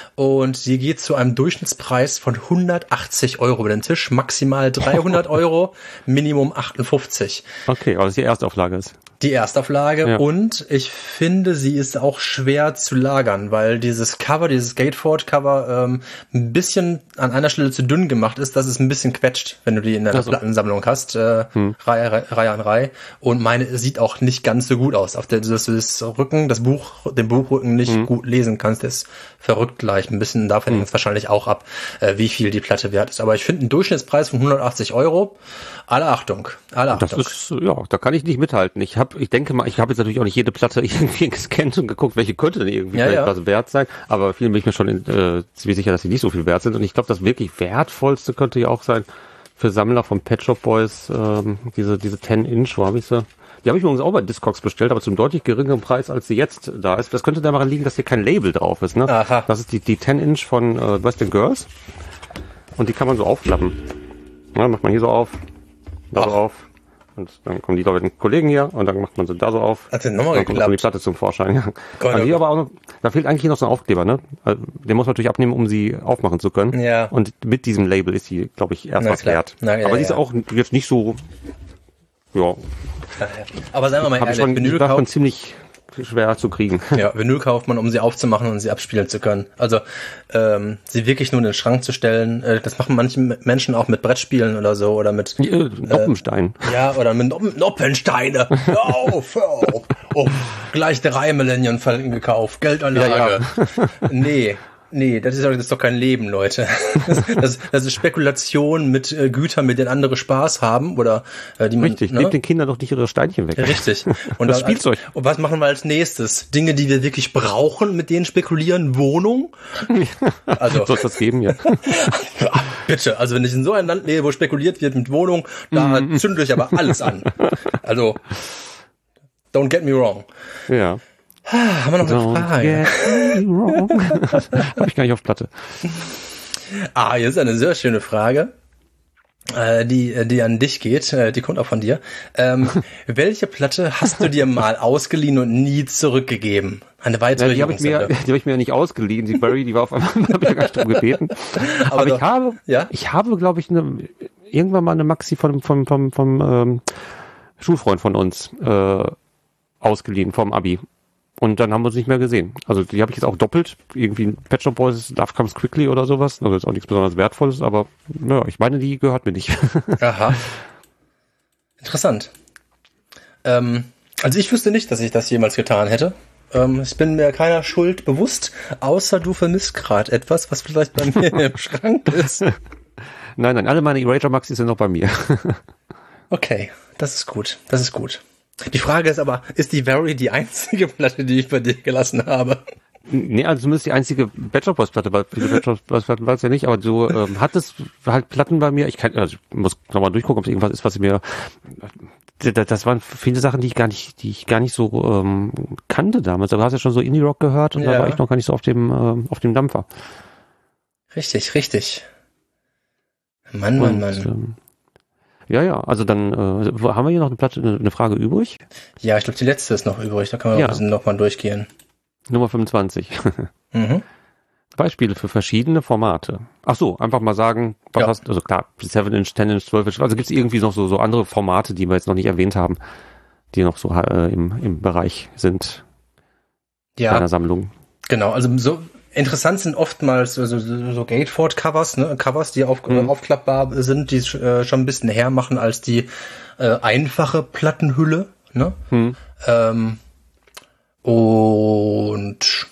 und die geht zu einem Durchschnittspreis von hundertachtzig Euro über den Tisch, maximal dreihundert Euro, Minimum achtundfünfzig. Okay, aber das die Erstauflage ist. Die Erstauflage, ja. Und ich finde, sie ist auch schwer zu lagern, weil dieses Cover, dieses Gatefold-Cover ähm, ein bisschen an einer Stelle zu dünn gemacht ist, dass es ein bisschen quetscht, wenn du die in deiner also. Plattensammlung hast, äh, hm. Reihe, Reihe, Reihe an Reihe. Und meine sieht auch nicht ganz so gut aus, auf der du das Rücken, das Buch, den Buchrücken nicht hm. gut lesen kannst. Der ist verrückt leicht. Ein bisschen davon hm. hängt es wahrscheinlich auch ab, äh, wie viel die Platte wert ist. Aber ich finde einen Durchschnittspreis von hundertachtzig Euro. Alle Achtung, alle Achtung. Das ist, ja, da kann ich nicht mithalten. Ich habe, ich denke mal, ich habe jetzt natürlich auch nicht jede Platte irgendwie gescannt und geguckt, welche könnte denn irgendwie ja, vielleicht ja. was wert sein. Aber vielen bin ich mir schon in, äh, ziemlich sicher, dass sie nicht so viel wert sind. Und ich glaube, das wirklich wertvollste könnte ja auch sein für Sammler von Pet Shop Boys, ähm, diese diese zehn Inch, wo habe ich sie? Die habe ich übrigens auch bei Discogs bestellt, aber zum deutlich geringeren Preis, als sie jetzt da ist. Das könnte daran liegen, dass hier kein Label drauf ist. Ne? Aha. Das ist die die zehn Inch von äh, Western Girls. Und die kann man so aufklappen. Ja, macht man hier so auf, da Ach. so auf. Und dann kommen die Leute, Kollegen hier und dann macht man sie da so auf. Hat den nochmal geklappt? Dann kommt die Platte zum Vorschein. Ja. Gott, hier aber auch noch, da fehlt eigentlich noch so ein Aufkleber, ne? Den muss man natürlich abnehmen, um sie aufmachen zu können. Ja. Und mit diesem Label ist die, glaube ich, erst Na, was klar. wert. Na, ja, aber die ja. ist auch jetzt nicht so, ja. ja, ja. Aber sagen wir mal ehrlich, schon, Vinyl war schon ziemlich schwer zu kriegen. Ja, Vinyl kauft man, um sie aufzumachen und sie abspielen zu können. Also ähm, sie wirklich nur in den Schrank zu stellen, äh, das machen manche Menschen auch mit Brettspielen oder so oder mit äh, Noppenstein. Äh, ja, oder mit Noppensteine. Oh, oh, oh, gleich drei Millennium Falken gekauft, Geldanlage. Ja, ja. Nee. Nee, das ist, doch, das ist doch kein Leben, Leute. Das, das, das ist Spekulation mit äh, Gütern, mit denen andere Spaß haben oder äh, die man, Richtig, ne? Nehmt den Kindern doch nicht ihre Steinchen weg. Richtig. Und das Spielzeug. Und was machen wir als nächstes? Dinge, die wir wirklich brauchen, mit denen spekulieren, Wohnung? Also soll es das geben, ja. Bitte, also wenn ich in so einem Land lebe, wo spekuliert wird mit Wohnung, da mm. zündet euch aber alles an. Also, don't get me wrong. Ja. Ah, haben wir noch eine Frage? Hab ich gar nicht auf Platte. Ah, jetzt eine sehr schöne Frage, äh, die die an dich geht. Äh, die kommt auch von dir. Ähm, welche Platte hast du dir mal ausgeliehen und nie zurückgegeben? Eine weitere. Ja, die habe ich mir, die habe ich mir ja nicht ausgeliehen. Die Barry, die war auf einmal, da habe ich ja gar nicht drum gebeten. Aber, Aber doch, ich habe, ja? ich habe, glaube ich, eine, irgendwann mal eine Maxi von vom vom vom ähm, Schulfreund von uns äh, ausgeliehen vom Abi. Und dann haben wir uns nicht mehr gesehen. Also die habe ich jetzt auch doppelt. Irgendwie Pet Shop Boys, Love Comes Quickly oder sowas. Also ist auch nichts besonders Wertvolles, aber naja, ich meine, die gehört mir nicht. Aha. Interessant. Ähm, also ich wüsste nicht, dass ich das jemals getan hätte. Ähm, ich bin mir keiner Schuld bewusst, außer du vermisst gerade etwas, was vielleicht bei mir im Schrank ist. Nein, nein, alle meine Erasure Maxis sind noch bei mir. Okay, das ist gut. Das ist gut. Die Frage ist aber, ist die Very die einzige Platte, die ich bei dir gelassen habe? Nee, also zumindest die einzige Bachelor Boys Platte, weil viele Bachelor Boys Platten war es ja nicht, aber du ähm, hattest halt Platten bei mir, ich kann, also ich muss nochmal durchgucken, ob es irgendwas ist, was ich mir, das waren viele Sachen, die ich gar nicht, die ich gar nicht so ähm, kannte damals, aber du hast ja schon so Indie Rock gehört und ja. Da war ich noch gar nicht so auf dem, ähm, auf dem Dampfer. Richtig, richtig. Mann, Mann, und, Mann. Ähm, Ja, ja, also dann äh, haben wir hier noch eine Platte, eine Frage übrig? Ja, ich glaube, die letzte ist noch übrig, da kann man ja. noch, noch mal durchgehen. Nummer fünfundzwanzig. Mhm. Beispiele für verschiedene Formate. Ach so, einfach mal sagen, was ja. hast, also klar, seven Inch, ten Inch, zwölf Inch, also gibt es irgendwie noch so so andere Formate, die wir jetzt noch nicht erwähnt haben, die noch so äh, im im Bereich sind ja. deiner Sammlung. Genau, also so interessant sind oftmals so, so, so Gatefold-Covers, ne? Covers, die auf, mhm. aufklappbar sind, die äh, schon ein bisschen her machen als die äh, einfache Plattenhülle. Ne? Mhm. Ähm, und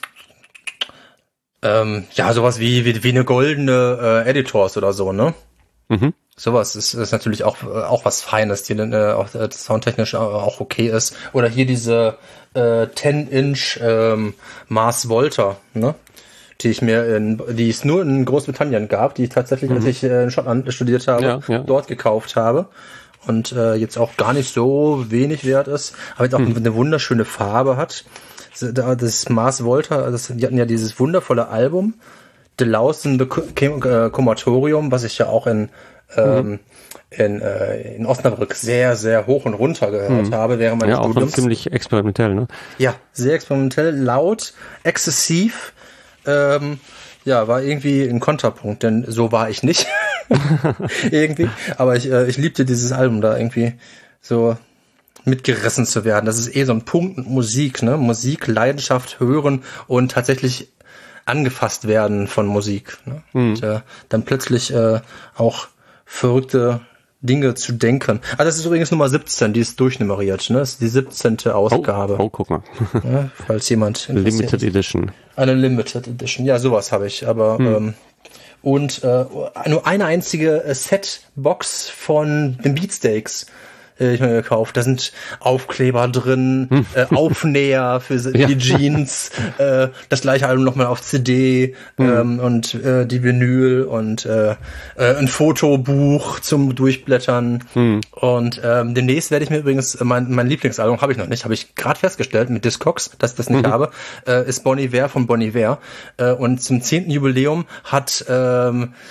ähm, ja, sowas wie, wie, wie eine goldene äh, Editors oder so, ne? Mhm. Sowas ist, ist natürlich auch, auch was Feines, die dann äh, auch äh, soundtechnisch auch okay ist. Oder hier diese äh, ten Inch ähm, Mars Volta, ne? Die ich mir in, die es nur in Großbritannien gab, die ich tatsächlich, mhm. als ich äh, in Schottland studiert habe, ja, ja. dort gekauft habe und äh, jetzt auch gar nicht so wenig wert ist, aber jetzt auch mhm. eine wunderschöne Farbe hat. Das Mars Volta, das, die hatten ja dieses wundervolle Album The Lost in the Comatorium, was ich ja auch in ähm, mhm. in, äh, in Osnabrück sehr, sehr hoch und runter gehört mhm. habe während meines ja, Studiums. Ja, auch ziemlich experimentell, ne? Ja, sehr experimentell, laut, exzessiv. Ähm, ja, war irgendwie ein Kontrapunkt, denn so war ich nicht. irgendwie. Aber ich, äh, ich liebte dieses Album da irgendwie so mitgerissen zu werden. Das ist eh so ein Punkt mit Musik, ne? Musik, Leidenschaft, hören und tatsächlich angefasst werden von Musik. Ne? Mhm. Und äh, dann plötzlich äh, auch verrückte Dinge zu denken. Ah, das ist übrigens Nummer siebzehn, die ist durchnummeriert, ne? Das ist die siebzehnte Ausgabe. Oh, oh guck mal. Ja, falls jemand Limited Edition. Eine Limited Edition, ja, sowas habe ich, aber hm. ähm, und äh, nur eine einzige äh, Set-Box von den Beatsteaks äh, ich mir gekauft. Da sind Aufkleber drin, hm. äh, Aufnäher für ja. die Jeans, äh, das gleiche Album nochmal auf C D hm. ähm, und äh, die Vinyl und äh, äh, ein Fotobuch zum Durchblättern. Hm. Und ähm, demnächst werde ich mir übrigens, äh, mein, mein Lieblingsalbum habe ich noch nicht, habe ich gerade festgestellt mit Discogs, dass ich das nicht mhm. habe, äh, ist Bon Iver von Bon Iver. Äh, und zum zehnten Jubiläum hat ähm,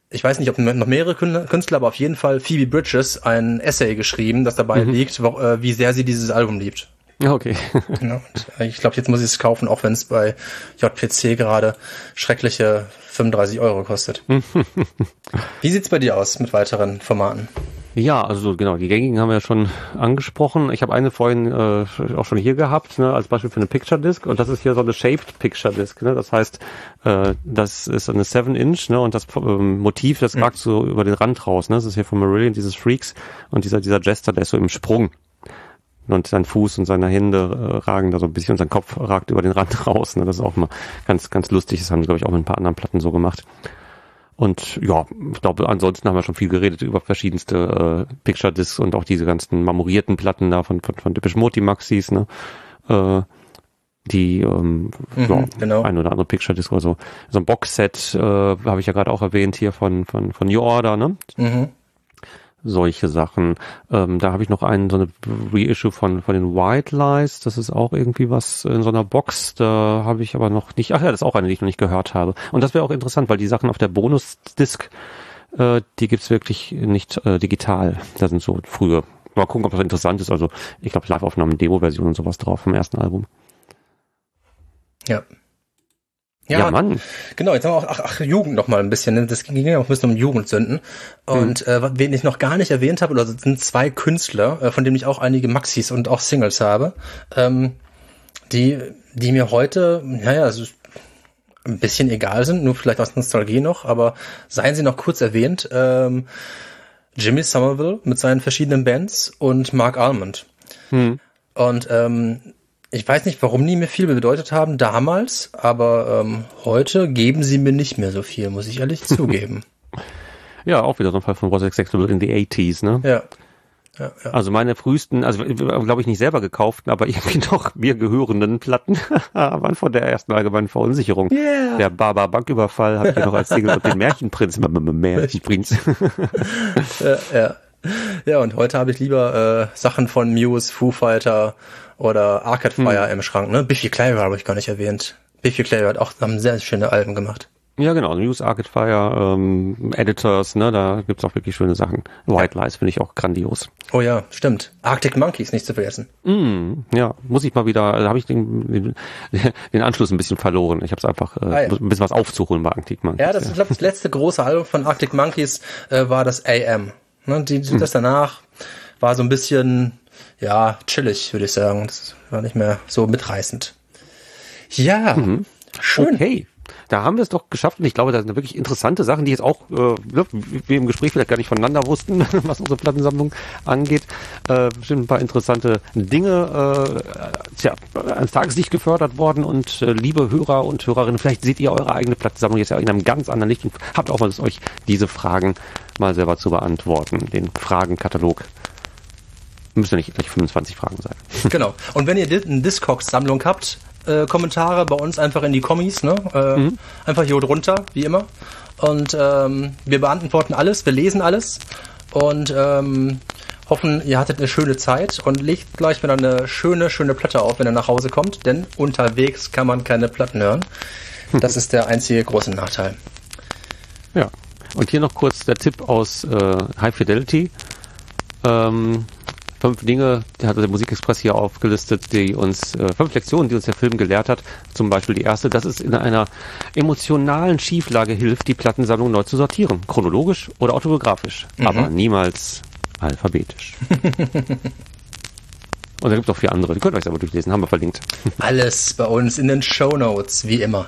ich weiß nicht, ob noch mehrere Künstler, aber auf jeden Fall Phoebe Bridgers ein Essay geschrieben, das dabei mhm. liegt, wo, äh, wie sehr sie dieses Album liebt. Ja, okay. Ja, und ich glaube, jetzt muss ich es kaufen, auch wenn es bei J P C gerade schreckliche fünfunddreißig Euro kostet. Wie sieht's bei dir aus mit weiteren Formaten? Ja, also genau, die gängigen haben wir ja schon angesprochen. Ich habe eine vorhin äh, auch schon hier gehabt, ne, als Beispiel für eine Picture Disc, und das ist hier so eine Shaped Picture Disc, ne? Das heißt, äh, das ist eine seven Inch, ne, und das ähm, Motiv, das ragt so über den Rand raus, ne? Das ist hier von Marillion, dieses Freaks, und dieser dieser Jester, der ist so im Sprung. Und sein Fuß und seine Hände äh, ragen da so ein bisschen und sein Kopf ragt über den Rand raus. Ne? Das ist auch mal ganz, ganz lustig. Das haben sie, glaube ich, auch mit ein paar anderen Platten so gemacht. Und ja, ich glaube, ansonsten haben wir schon viel geredet über verschiedenste äh, Picture Discs und auch diese ganzen marmorierten Platten da von von, von Depeche Mode, die Maxis, ne? Äh, die ähm, mhm, ja, genau. Ein oder andere Picture Disc oder so. So ein Boxset äh, habe ich ja gerade auch erwähnt hier von von von New Order, ne? Mhm. Solche Sachen. Ähm, da habe ich noch einen, so eine Reissue von von den White Lies. Das ist auch irgendwie was in so einer Box. Da habe ich aber noch nicht. Ach ja, das ist auch eine, die ich noch nicht gehört habe. Und das wäre auch interessant, weil die Sachen auf der Bonus-Disc, äh, die gibt's wirklich nicht äh, digital. Da sind so frühe. Mal gucken, ob das interessant ist. Also ich glaube Live-Aufnahmen, Demo-Version und sowas drauf vom ersten Album. Ja. Ja, ja, Mann. Genau, jetzt haben wir auch, ach, ach Jugend noch mal ein bisschen, das ging ja auch ein bisschen um Jugendsünden. Und mhm. äh, wen ich noch gar nicht erwähnt habe, oder das sind zwei Künstler, äh, von denen ich auch einige Maxis und auch Singles habe, ähm, die die mir heute, naja, also ein bisschen egal sind, nur vielleicht aus Nostalgie noch, aber seien sie noch kurz erwähnt, ähm, Jimmy Somerville mit seinen verschiedenen Bands und Mark Almond. Mhm. Und ähm, ich weiß nicht, warum die mir viel bedeutet haben damals, aber ähm, heute geben sie mir nicht mehr so viel, muss ich ehrlich zugeben. Ja, auch wieder so ein Fall von Was Acceptable in the eighties, ne? Ja. Ja, ja. Also meine frühesten, also glaube ich nicht selber gekauften, aber irgendwie noch mir gehörenden Platten waren von der ersten allgemeinen Verunsicherung. Yeah. Der Barbar-Banküberfall habe ich hier noch als Single und den Märchenprinz. Märchenprinz. ja, ja. Ja, und heute habe ich lieber äh, Sachen von Muse, Foo Fighter oder Arcade Fire hm. im Schrank, ne? Biffy Clyro habe ich gar nicht erwähnt. Biffy Clyro hat auch haben sehr schöne Alben gemacht. Ja, genau. Muse, Arcade Fire, ähm, Editors, ne? Da gibt's auch wirklich schöne Sachen. White Lies finde ich auch grandios. Oh ja, stimmt. Arctic Monkeys nicht zu vergessen. Mm, ja, muss ich mal wieder, da habe ich den, den, den Anschluss ein bisschen verloren. Ich habe es einfach äh, ah, ja. ein bisschen was aufzuholen bei Arctic Monkeys. Ja, das, ja. ich glaube, das letzte große Album von Arctic Monkeys äh, war das A M. Ne? Die, die, das danach war so ein bisschen, ja, chillig, würde ich sagen. Das war nicht mehr so mitreißend. Ja, mhm. Schön. Okay. Da haben wir es doch geschafft und ich glaube, das sind wirklich interessante Sachen, die jetzt auch äh, wir im Gespräch vielleicht gar nicht voneinander wussten, was unsere Plattensammlung angeht. Äh, bestimmt ein paar interessante Dinge äh, tja, ans Tageslicht gefördert worden und äh, liebe Hörer und Hörerinnen, vielleicht seht ihr eure eigene Plattensammlung jetzt ja in einem ganz anderen Licht und habt auch mal Lust, euch diese Fragen mal selber zu beantworten. Den Fragenkatalog. Müsste nicht gleich fünfundzwanzig Fragen sein. Genau. Und wenn ihr eine Discogs-Sammlung habt, Äh, Kommentare bei uns einfach in die Kommis, ne? Äh, mhm. Einfach hier drunter, wie immer. Und ähm, wir beantworten alles, wir lesen alles und ähm, hoffen, ihr hattet eine schöne Zeit und legt gleich wieder eine schöne, schöne Platte auf, wenn ihr nach Hause kommt, denn unterwegs kann man keine Platten hören. Das ist der einzige große Nachteil. Ja, und hier noch kurz der Tipp aus äh, High Fidelity. Ähm, Fünf Dinge, der hat der Musikexpress hier aufgelistet, die uns, äh, fünf Lektionen, die uns der Film gelehrt hat. Zum Beispiel die erste, dass es in einer emotionalen Schieflage hilft, die Plattensammlung neu zu sortieren. Chronologisch oder autobiografisch. Mhm. Aber niemals alphabetisch. Und da gibt es auch vier andere, die könnt ihr euch aber durchlesen, haben wir verlinkt. Alles bei uns in den Shownotes, wie immer.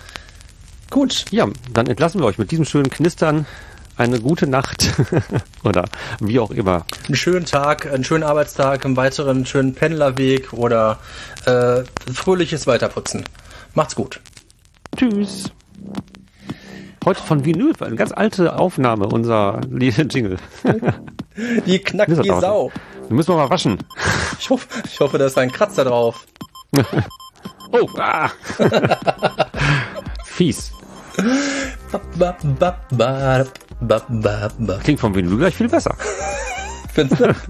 Gut. Ja, dann entlassen wir euch mit diesem schönen Knistern. Eine gute Nacht oder wie auch immer. Einen schönen Tag, einen schönen Arbeitstag, einen weiteren schönen Pendlerweg oder äh, fröhliches Weiterputzen. Macht's gut. Tschüss. Heute von Vinyl, eine ganz alte Aufnahme, unser Jingle. Die knackt wie Sau. Den müssen wir mal waschen. Ich hoffe, ich hoffe, da ist ein Kratzer drauf. Oh, ah. Fies. Klingt vom Vinyl gleich viel besser. Findest du?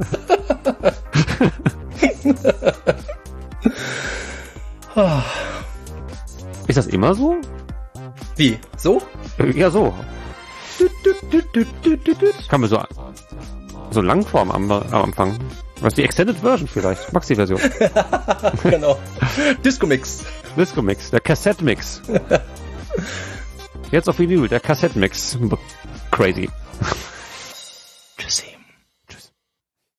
Ist das immer so? Wie? So? Ja, so. Kann man so, so Langform am, am Anfang. Was die Extended Version vielleicht? Maxi-Version. Genau. Disco-Mix. Disco-Mix, der Cassette-Mix. Jetzt auf Vinyl, der Cassette-Mix. Crazy.